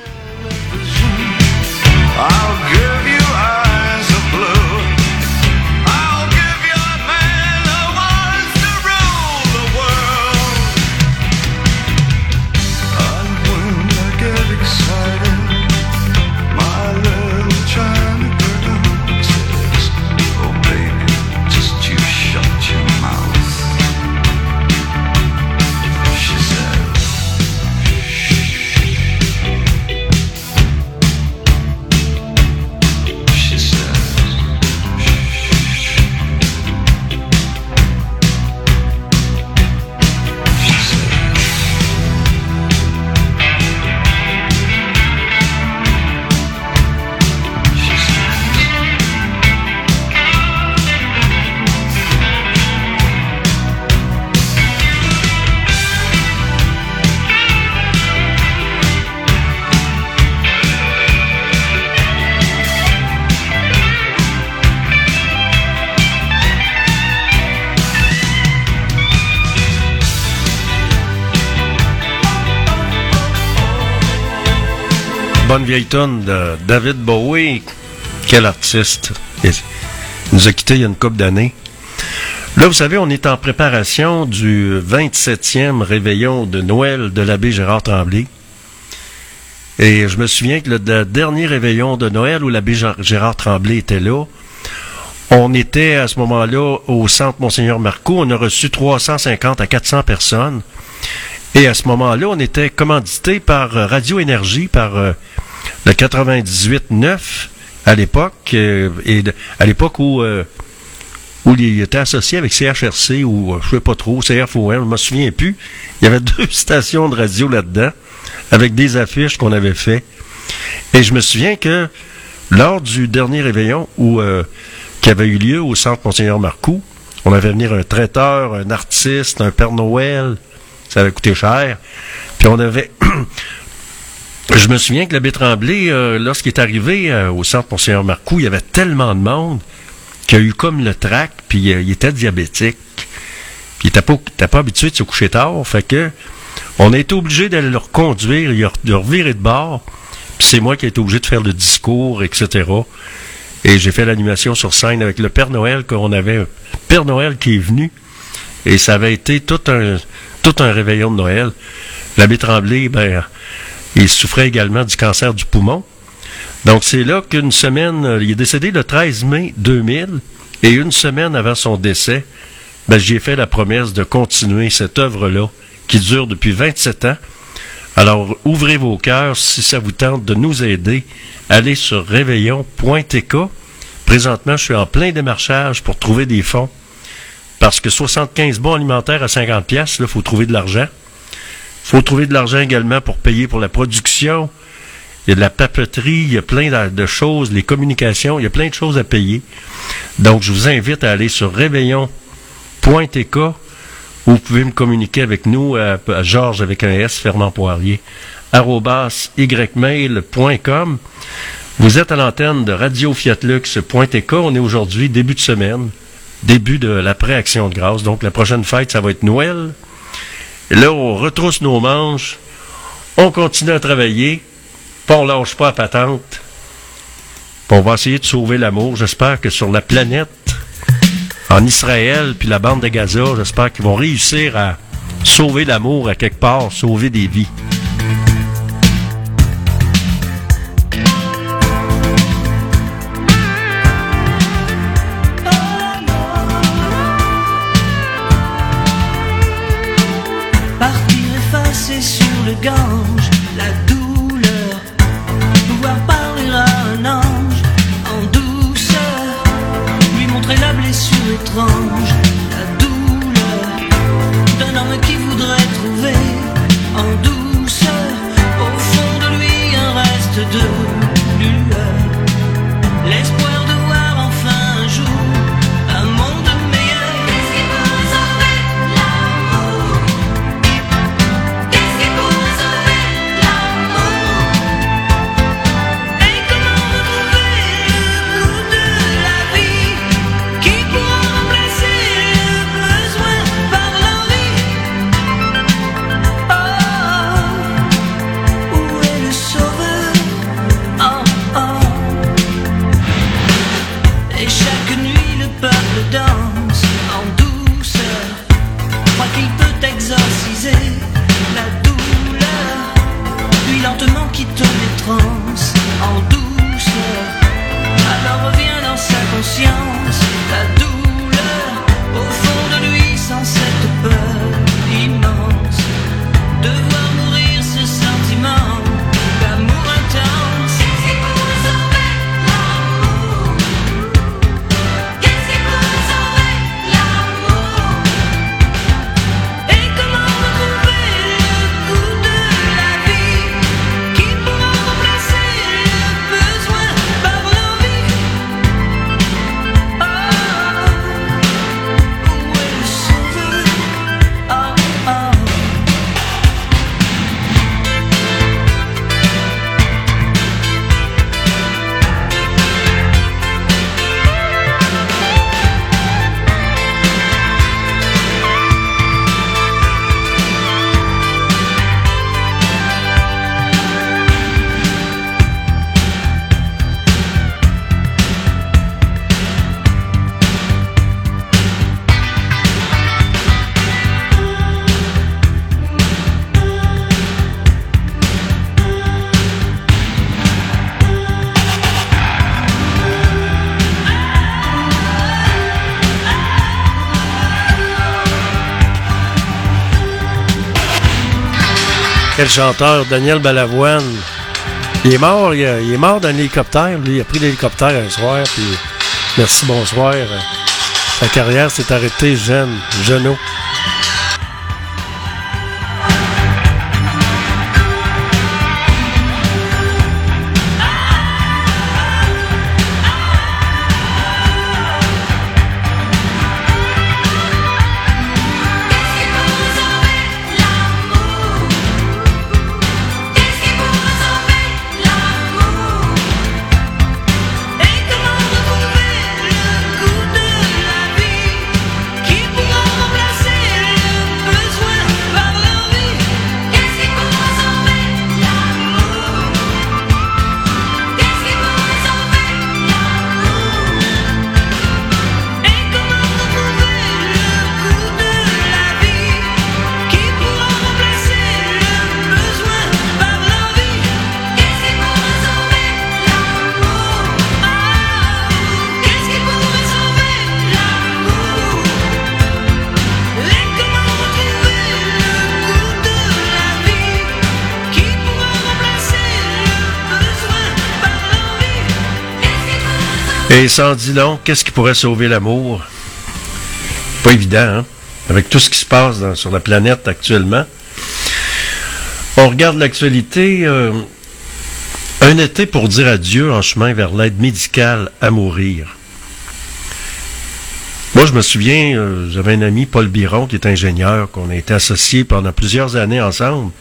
S1: Bonne vieille tonne de David Bowie. Quel artiste. Il nous a quittés il y a une couple d'années. Là, vous savez, on est en préparation du vingt-septième réveillon de Noël de l'abbé Gérard Tremblay. Et je me souviens que le, le dernier réveillon de Noël où l'abbé Gérard Tremblay était là, on était à ce moment-là au centre Monseigneur Marcoux. On a reçu trois cent cinquante à quatre cents personnes. Et à ce moment-là, on était commandité par Radio Énergie, par euh, le quatre-vingt-dix-huit neuf à l'époque, euh, et de, à l'époque où, euh, où il était associé avec C H R C ou euh, je sais pas trop, C F O M, je me souviens plus. Il y avait deux stations de radio là-dedans avec des affiches qu'on avait fait. Et je me souviens que lors du dernier réveillon où, euh, qui avait eu lieu au centre Monseigneur Marcoux, on avait venir un traiteur, un artiste, un Père Noël. Ça avait coûté cher. Puis on avait... Je me souviens que l'abbé Tremblay, euh, lorsqu'il est arrivé euh, au centre Monseigneur Marcoux, il y avait tellement de monde qu'il a eu comme le trac, puis euh, il était diabétique. Puis il n'était pas, pas habitué de se coucher tard. Fait que on a été obligé d'aller le reconduire, de le revirer de bord. Puis c'est moi qui ai été obligé de faire le discours, et cetera. Et j'ai fait l'animation sur scène avec le Père Noël, qu'on avait un Père Noël qui est venu. Et ça avait été tout un... tout un réveillon de Noël. L'abbé Tremblay, ben, il souffrait également du cancer du poumon. Donc, c'est là qu'une semaine, il est décédé le treize mai deux mille, et une semaine avant son décès, ben, j'ai fait la promesse de continuer cette œuvre-là, qui dure depuis vingt-sept ans. Alors, ouvrez vos cœurs, si ça vous tente de nous aider, allez sur réveillon point t k. Présentement, je suis en plein démarchage pour trouver des fonds. Parce que soixante-quinze bons alimentaires à cinquante piastres, là, faut trouver de l'argent. Faut trouver de l'argent également pour payer pour la production. Il y a de la papeterie, il y a plein de, de choses, les communications, il y a plein de choses à payer. Donc, je vous invite à aller sur réveillon point t k où vous pouvez me communiquer avec nous à, à Georges avec un S, Fernand Poirier, arobase ymail point com. Vous êtes à l'antenne de radio fiat lux point t k. On est aujourd'hui, début de semaine. Début de l'après-action de grâce. Donc, la prochaine fête, ça va être Noël. Et là, on retrousse nos manches. On continue à travailler. Puis on lâche pas à patente. Puis on va essayer de sauver l'amour. J'espère que sur la planète, en Israël, puis la bande de Gaza, j'espère qu'ils vont réussir à sauver l'amour à quelque part, sauver des vies.
S12: Gange, la douleur, pouvoir parler à un ange en douceur, montrer la blessure étrange, la douleur d'un homme qui voudrait le danse en douceur. Crois qu'il peut exorciser la douleur, puis lentement quitte les transes en douceur. Alors revient dans sa conscience la douleur au fond de lui, sans cette peur immense de voir mourir ce sentiment d'amour intense. Qu'est-ce qui pourrait sauver l'amour? Qu'est-ce qui pourrait sauver l'amour? Et comment retrouver le goût de la vie qui pourra remplacer le besoin par l'envie? Oh, où est le sauveur? Oh, oh.
S1: Quel chanteur, Daniel Balavoine. Il est mort, il, a, il est mort d'un hélicoptère. Lui, il a pris l'hélicoptère un soir, puis merci, bonsoir. Sa carrière s'est arrêtée jeune, jeuneau. Et sans dit long, qu'est-ce qui pourrait sauver l'amour? Pas évident, hein? Avec tout ce qui se passe dans, sur la planète actuellement. On regarde l'actualité. Euh, un été pour dire adieu en chemin vers l'aide médicale à mourir. Moi, je me souviens, euh, j'avais un ami, Paul Biron, qui est ingénieur, qu'on a été associés pendant plusieurs années ensemble.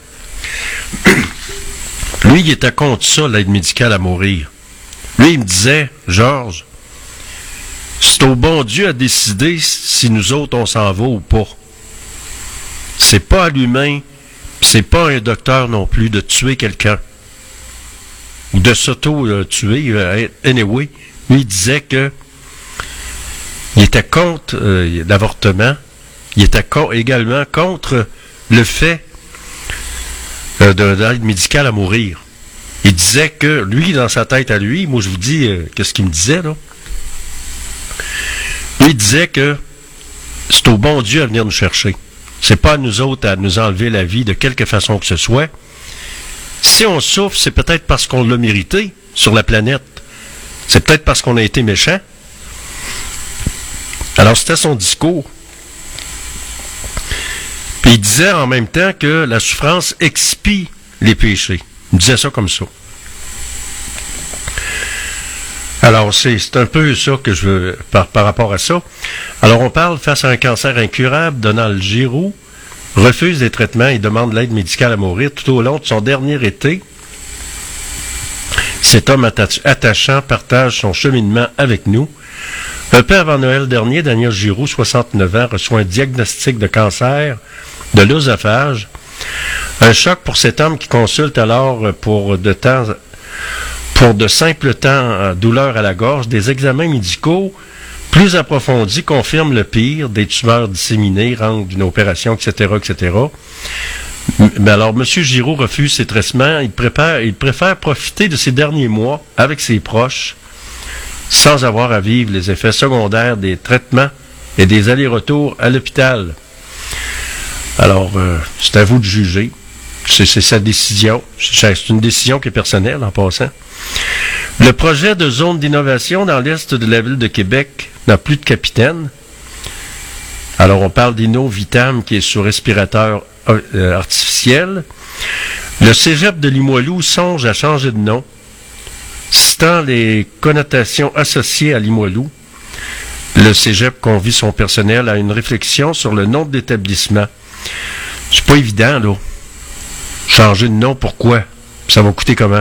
S1: Lui, il était contre ça, l'aide médicale à mourir. Lui, il me disait, Georges, c'est au bon Dieu à décider si nous autres, on s'en va ou pas. C'est pas à l'humain, c'est pas à un docteur non plus de tuer quelqu'un. Ou de s'auto-tuer. Anyway, lui, il disait que il était contre euh, l'avortement. Il était co- également contre le fait euh, de l'aide médicale à mourir. Il disait que, lui, dans sa tête à lui, moi je vous dis, euh, qu'est-ce qu'il me disait, là? Lui, il disait que c'est au bon Dieu à venir nous chercher. C'est pas à nous autres à nous enlever la vie de quelque façon que ce soit. Si on souffre, c'est peut-être parce qu'on l'a mérité sur la planète. C'est peut-être parce qu'on a été méchant. Alors, c'était son discours. Puis il disait en même temps que la souffrance expie les péchés. Il disait ça comme ça. Alors, c'est, c'est un peu ça que je veux, par, par rapport à ça. Alors, on parle face à un cancer incurable, Donald Giroux refuse des traitements et demande l'aide médicale à mourir tout au long de son dernier été. Cet homme atta- attachant partage son cheminement avec nous. Un peu avant Noël dernier, Daniel Giroux, soixante-neuf ans, reçoit un diagnostic de cancer de l'œsophage. Un choc pour cet homme qui consulte alors pour de temps, pour de simples temps, douleurs à la gorge, des examens médicaux
S5: plus approfondie confirme le pire, des tumeurs disséminées, rendent d'une opération, et cetera, et cetera. Mais alors, M. Giraud refuse ces traitements. Il, prépare, il préfère profiter de ces derniers mois avec ses proches sans avoir à vivre les effets secondaires des traitements et des allers-retours à l'hôpital. Alors, euh, c'est à vous de juger. C'est, c'est sa décision. C'est une décision qui est personnelle, en passant. Le projet de zone d'innovation dans l'est de la ville de Québec n'a plus de capitaine. Alors, on parle d'Innovitam qui est sous respirateur euh, artificiel. Le cégep de Limoilou songe à changer de nom, citant les connotations associées à Limoilou. Le cégep convie son personnel à une réflexion sur le nom de l'établissement. C'est pas évident, là. Changer de nom, pourquoi? Ça va coûter comment?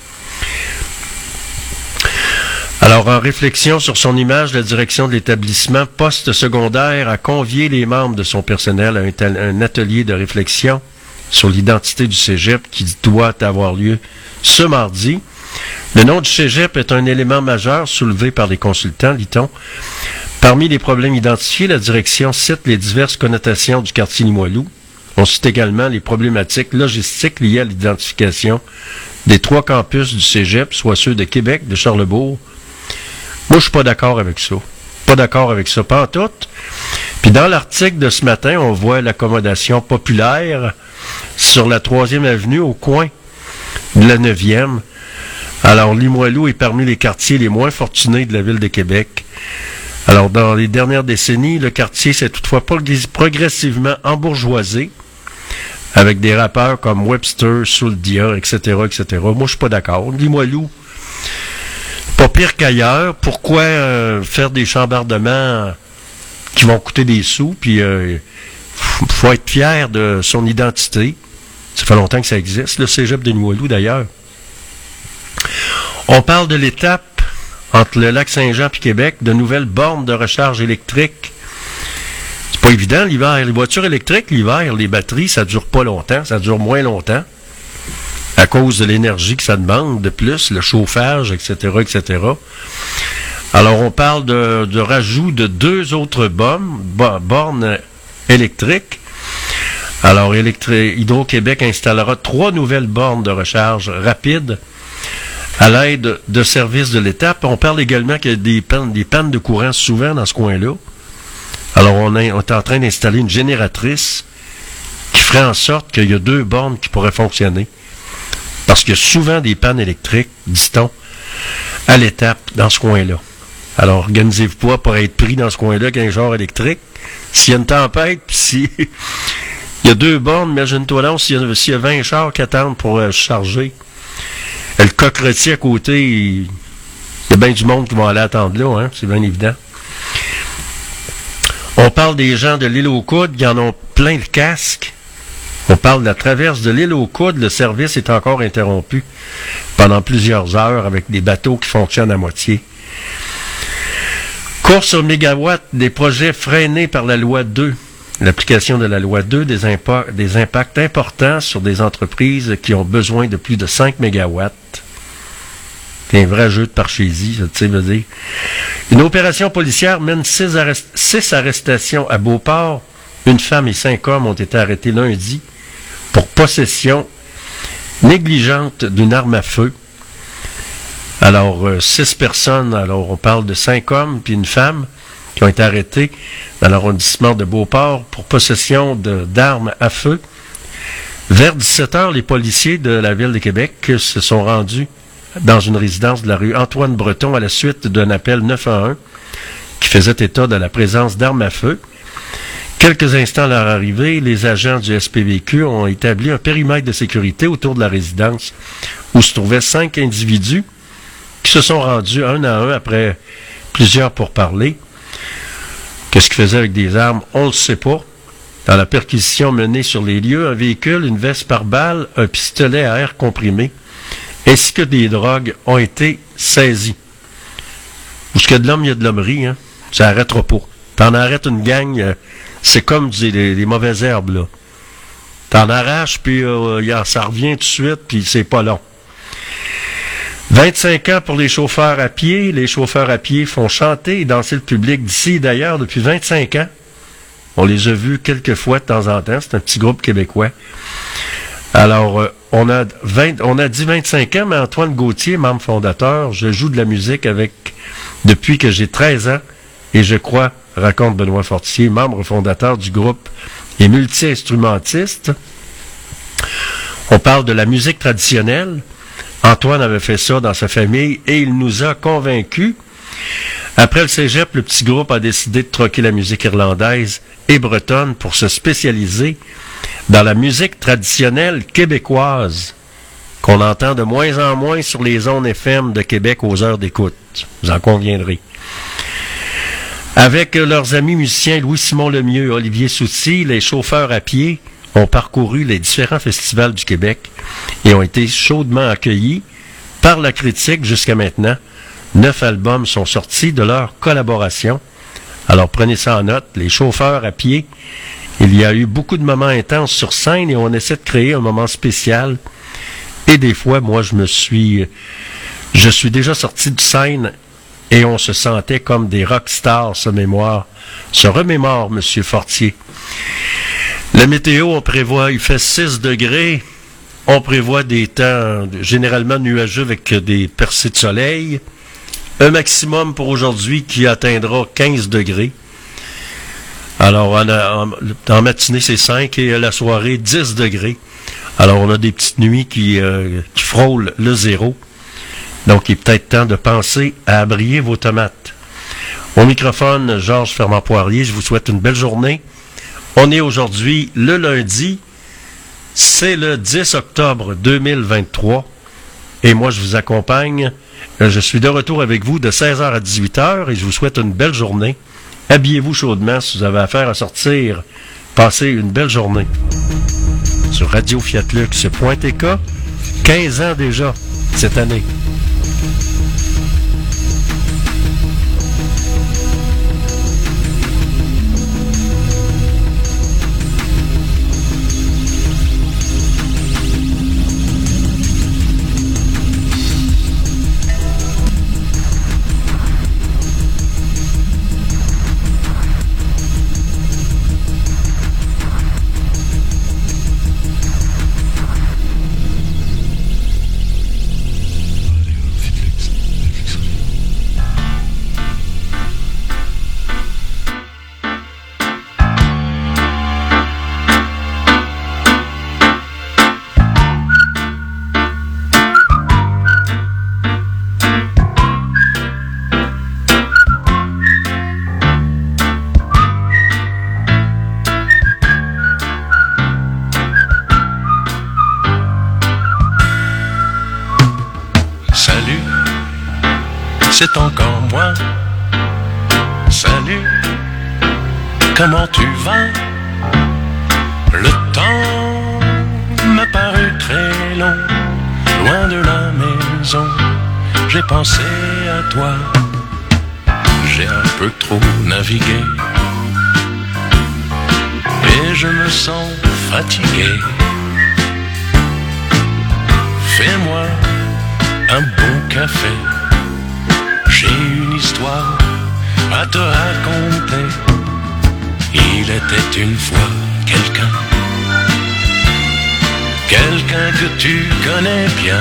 S5: Alors, en réflexion sur son image, la direction de l'établissement post-secondaire a convié les membres de son personnel à un, tel, un atelier de réflexion sur l'identité du cégep qui doit avoir lieu ce mardi. Le nom du cégep est un élément majeur soulevé par les consultants, dit-on. Parmi les problèmes identifiés, la direction cite les diverses connotations du quartier Limoilou. On cite également les problématiques logistiques liées à l'identification des trois campus du cégep, soit ceux de Québec, de Charlebourg. Moi, je suis pas d'accord avec ça. Pas d'accord avec ça, pas en tout. Puis dans l'article de ce matin, on voit l'accommodation populaire sur la troisième avenue au coin de la neuvième. Alors, Limoilou est parmi les quartiers les moins fortunés de la ville de Québec. Alors, dans les dernières décennies, le quartier s'est toutefois progressivement embourgeoisé avec des rappeurs comme Webster, Souldia, et cetera, et cetera. Moi, je suis pas d'accord. Limoilou, pas pire qu'ailleurs. Pourquoi euh, faire des chambardements qui vont coûter des sous? Puis, euh, faut être fier de son identité. Ça fait longtemps que ça existe, le cégep de Limoilou, d'ailleurs. On parle de l'étape entre le lac Saint-Jean et Québec, de nouvelles bornes de recharge électrique. C'est pas évident l'hiver. Les voitures électriques, l'hiver, les batteries, ça dure pas longtemps, ça dure moins longtemps, à cause de l'énergie que ça demande de plus, le chauffage, et cetera, et cetera. Alors, on parle de, de rajout de deux autres bornes, bornes électriques. Alors, Électri- Hydro-Québec installera trois nouvelles bornes de recharge rapide à l'aide de services de l'État. On parle également qu'il y a des pannes, des pannes de courant souvent dans ce coin-là. Alors, on est, on est en train d'installer une génératrice qui ferait en sorte qu'il y a deux bornes qui pourraient fonctionner. Parce qu'il y a souvent des pannes électriques, dit-on, à l'étape dans ce coin-là. Alors, organisez-vous pas pour être pris dans ce coin-là avec un genre électrique. S'il y a une tempête, puis si il y a deux bornes, imagine-toi donc, s'il y a, s'il y a vingt chars qui attendent pour euh, charger. Le coqueretier à côté, il y a bien du monde qui va aller attendre là, hein, c'est bien évident. On parle des gens de l'île aux Coudes, qui en ont plein le casque. On parle de la traverse de l'île aux Coudes, le service est encore interrompu pendant plusieurs heures avec des bateaux qui fonctionnent à moitié. Course au mégawatt, des projets freinés par la loi deux. L'application de la loi deux, des, impa- des impacts importants sur des entreprises qui ont besoin de plus de cinq mégawatts. C'est un vrai jeu de parchésie, ça, tu sais, veut dire. Une opération policière mène six, arrest- six arrestations à Beauport. Une femme et cinq hommes ont été arrêtés lundi pour possession négligente d'une arme à feu. Alors, euh, six personnes, alors on parle de cinq hommes puis une femme qui ont été arrêtés dans l'arrondissement de Beauport pour possession de, d'armes à feu. Vers dix-sept heures, les policiers de la Ville de Québec se sont rendus dans une résidence de la rue Antoine-Breton à la suite d'un appel neuf un un qui faisait état de la présence d'armes à feu. Quelques instants à leur arrivée, les agents du S P V Q ont établi un périmètre de sécurité autour de la résidence où se trouvaient cinq individus qui se sont rendus un à un après plusieurs pourparlers. Qu'est-ce qu'ils faisaient avec des armes? On ne le sait pas. Dans la perquisition menée sur les lieux, un véhicule, une veste par balle, un pistolet à air comprimé, ainsi que des drogues ont été saisis. Où ce qu'il y a de l'homme, il y a de l'hommerie, hein? Ça n'arrêtera pas. T'en arrêtes une gang, euh, c'est comme des, des, des mauvaises herbes, là. T'en arraches, puis euh, ça revient tout de suite, puis c'est pas long. vingt-cinq ans pour les chauffeurs à pied. Les chauffeurs à pied font chanter et danser le public d'ici et d'ailleurs depuis vingt-cinq ans. On les a vus quelques fois de temps en temps. C'est un petit groupe québécois. Alors, euh, on a vingt, on a dit vingt-cinq ans, mais Antoine Gauthier, membre fondateur, je joue de la musique avec depuis que j'ai treize ans, et je crois, raconte Benoît Fortier, membre fondateur du groupe et multi-instrumentiste. On parle de la musique traditionnelle. Antoine avait fait ça dans sa famille et il nous a convaincus. Après le cégep, le petit groupe a décidé de troquer la musique irlandaise et bretonne pour se spécialiser dans la musique traditionnelle québécoise, qu'on entend de moins en moins sur les ondes F M de Québec aux heures d'écoute. Vous en conviendrez. Avec leurs amis musiciens Louis-Simon Lemieux, Olivier Soucy, les chauffeurs à pied ont parcouru les différents festivals du Québec et ont été chaudement accueillis par la critique jusqu'à maintenant. Neuf albums sont sortis de leur collaboration. Alors prenez ça en note, les chauffeurs à pied. Il y a eu beaucoup de moments intenses sur scène et on essaie de créer un moment spécial. Et des fois, moi, je me suis, je suis déjà sorti de scène et on se sentait comme des rockstars, se mémoire, se remémore, Monsieur Fortier. La météo, on prévoit, il fait six degrés. On prévoit des temps généralement nuageux avec des percées de soleil. Un maximum pour aujourd'hui qui atteindra quinze degrés. Alors, on a, en, en matinée, c'est cinq et à la soirée, dix degrés. Alors, on a des petites nuits qui, euh, qui frôlent le zéro. Donc, il est peut-être temps de penser à abrier vos tomates. Au microphone, Georges Fermant-Poirier, je vous souhaite une belle journée. On est aujourd'hui le lundi, c'est le dix octobre deux mille vingt-trois, et moi, je vous accompagne. Je suis de retour avec vous de seize heures à dix-huit heures, et je vous souhaite une belle journée. Habillez-vous chaudement si vous avez affaire à sortir. Passez une belle journée. Sur radio fiat lux point t k, quinze ans déjà cette année.
S13: C'est encore moi. Salut, comment tu vas? Le temps m'a paru très long, loin de la maison. J'ai pensé à toi, j'ai un peu trop navigué et je me sens fatigué. Fais-moi un bon café. J'ai une histoire à te raconter. Il était une fois quelqu'un, quelqu'un que tu connais bien.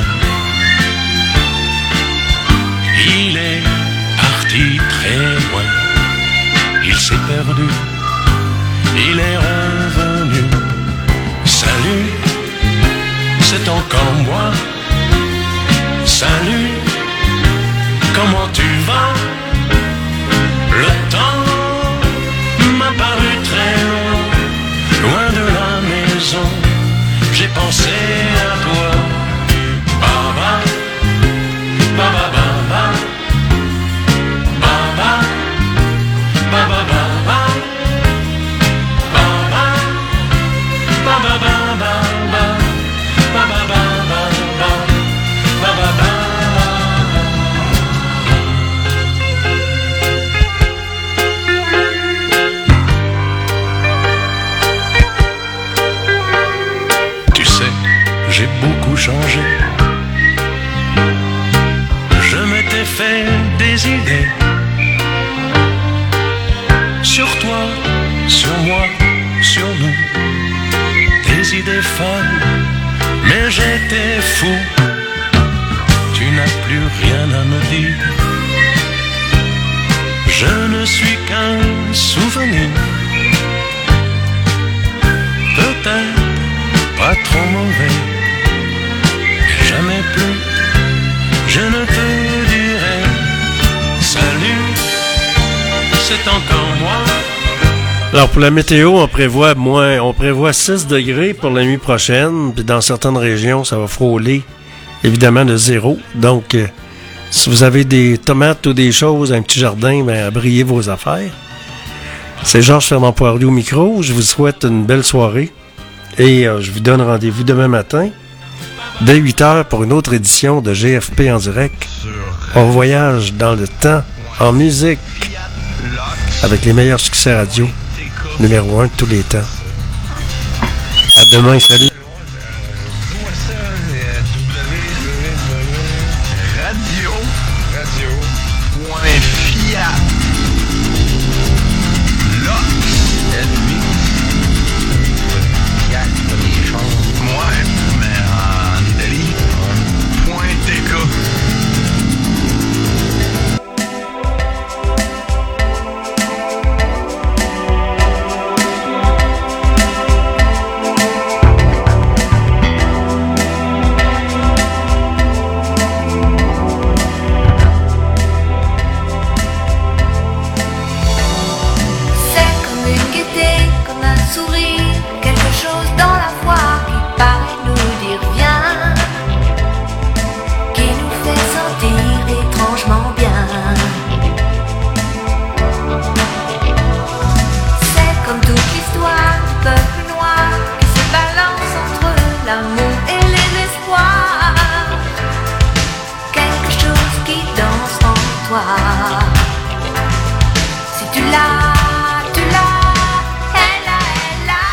S13: Il est parti très loin, il s'est perdu, il est revenu. Salut, c'est encore moi. Salut, comment tu vas? Le temps m'a paru très long, loin de la maison. J'ai pensé à toi. Baba, baba, baba, baba, baba, baba, baba, baba, baba, baba, baba, baba. J'ai beaucoup changé, des idées sur toi, sur moi, sur nous, des idées folles, mais j'étais fou. Tu n'as plus rien à me dire, je ne suis qu'un souvenir, peut-être pas trop mauvais, mais jamais plus, je ne te dirai salut, c'est encore moi.
S1: Alors pour la météo, on prévoit moins, on prévoit six degrés pour la nuit prochaine, puis dans certaines régions, ça va frôler évidemment de zéro. Donc, euh, si vous avez des tomates ou des choses, un petit jardin, ben abriez vos affaires. C'est Georges Fernand-Poirier au micro. Je vous souhaite une belle soirée et euh, je vous donne rendez-vous demain matin dès huit heures pour une autre édition de G F P en direct. On voyage dans le temps en musique avec les meilleurs succès radio. Numéro un de tous les temps. À demain, salut.
S14: Radio, radio, point fiat. Lox, L-V. Fiat, les choses. Ouais, mais en Italie, point T K.
S15: Si tu l'as, tu l'as, elle a, elle a.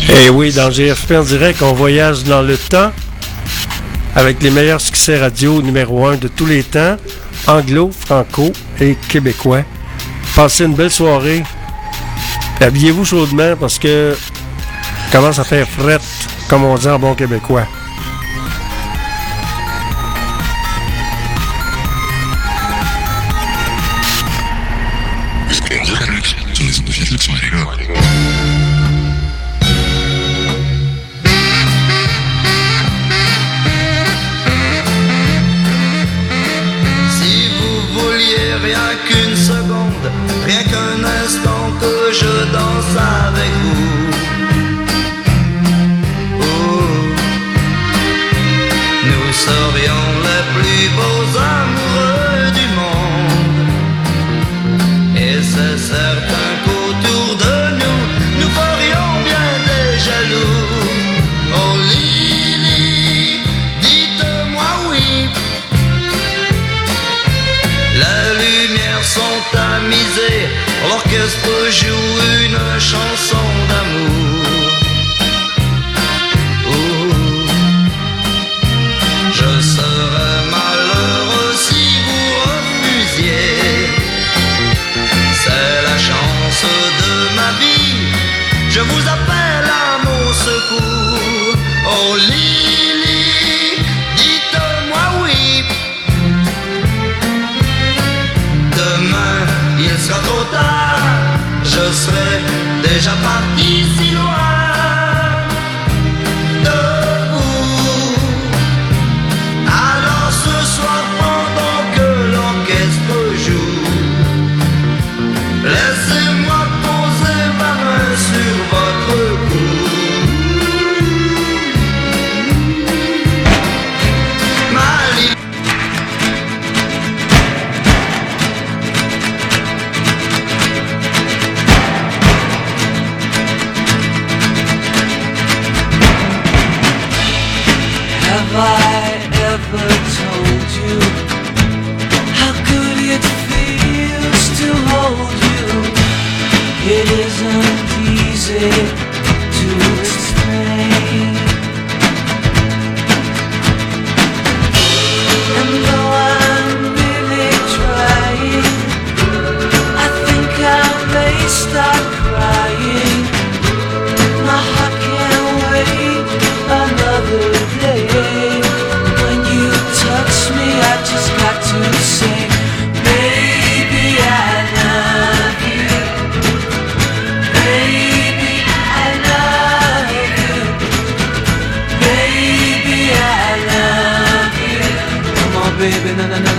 S1: Et oui, dans G F P en direct, on voyage dans le temps avec les meilleurs succès radio numéro un de tous les temps, anglo, franco et québécois. Passez une belle soirée. Habillez-vous chaudement parce que commence à faire frette, comme on dit en bon québécois.
S3: Si vous vouliez rien qu'une seconde, rien qu'un instant que je danse avec vous, oh, nous serions les plus beaux amoureux du monde. Et c'est certain qu'autour de nous, nous ferions bien des jaloux. Oh Lily, dites-moi oui. Les lumières sont tamisées, l'orchestre joue une chanson d'amour. Oh, je serais malheureux si vous refusiez. C'est la chance de ma vie, je vous appelle à mon secours. Oh Lily, dites-moi oui. Demain, il sera trop tard, je serai déjà parti si loin de vous. Alors ce soir, pendant que l'orchestre joue, laissez-moi poser ma main sur votre cou. Ma li-
S12: Have I ever told you how good it feels to hold you? It isn't easy to explain. And though I'm really trying, I think I may start crying. My heart can't wait another day. When you touch me, I just got to say, baby, I love you. Baby, I love you. Baby, I love you. Come on, baby, na na na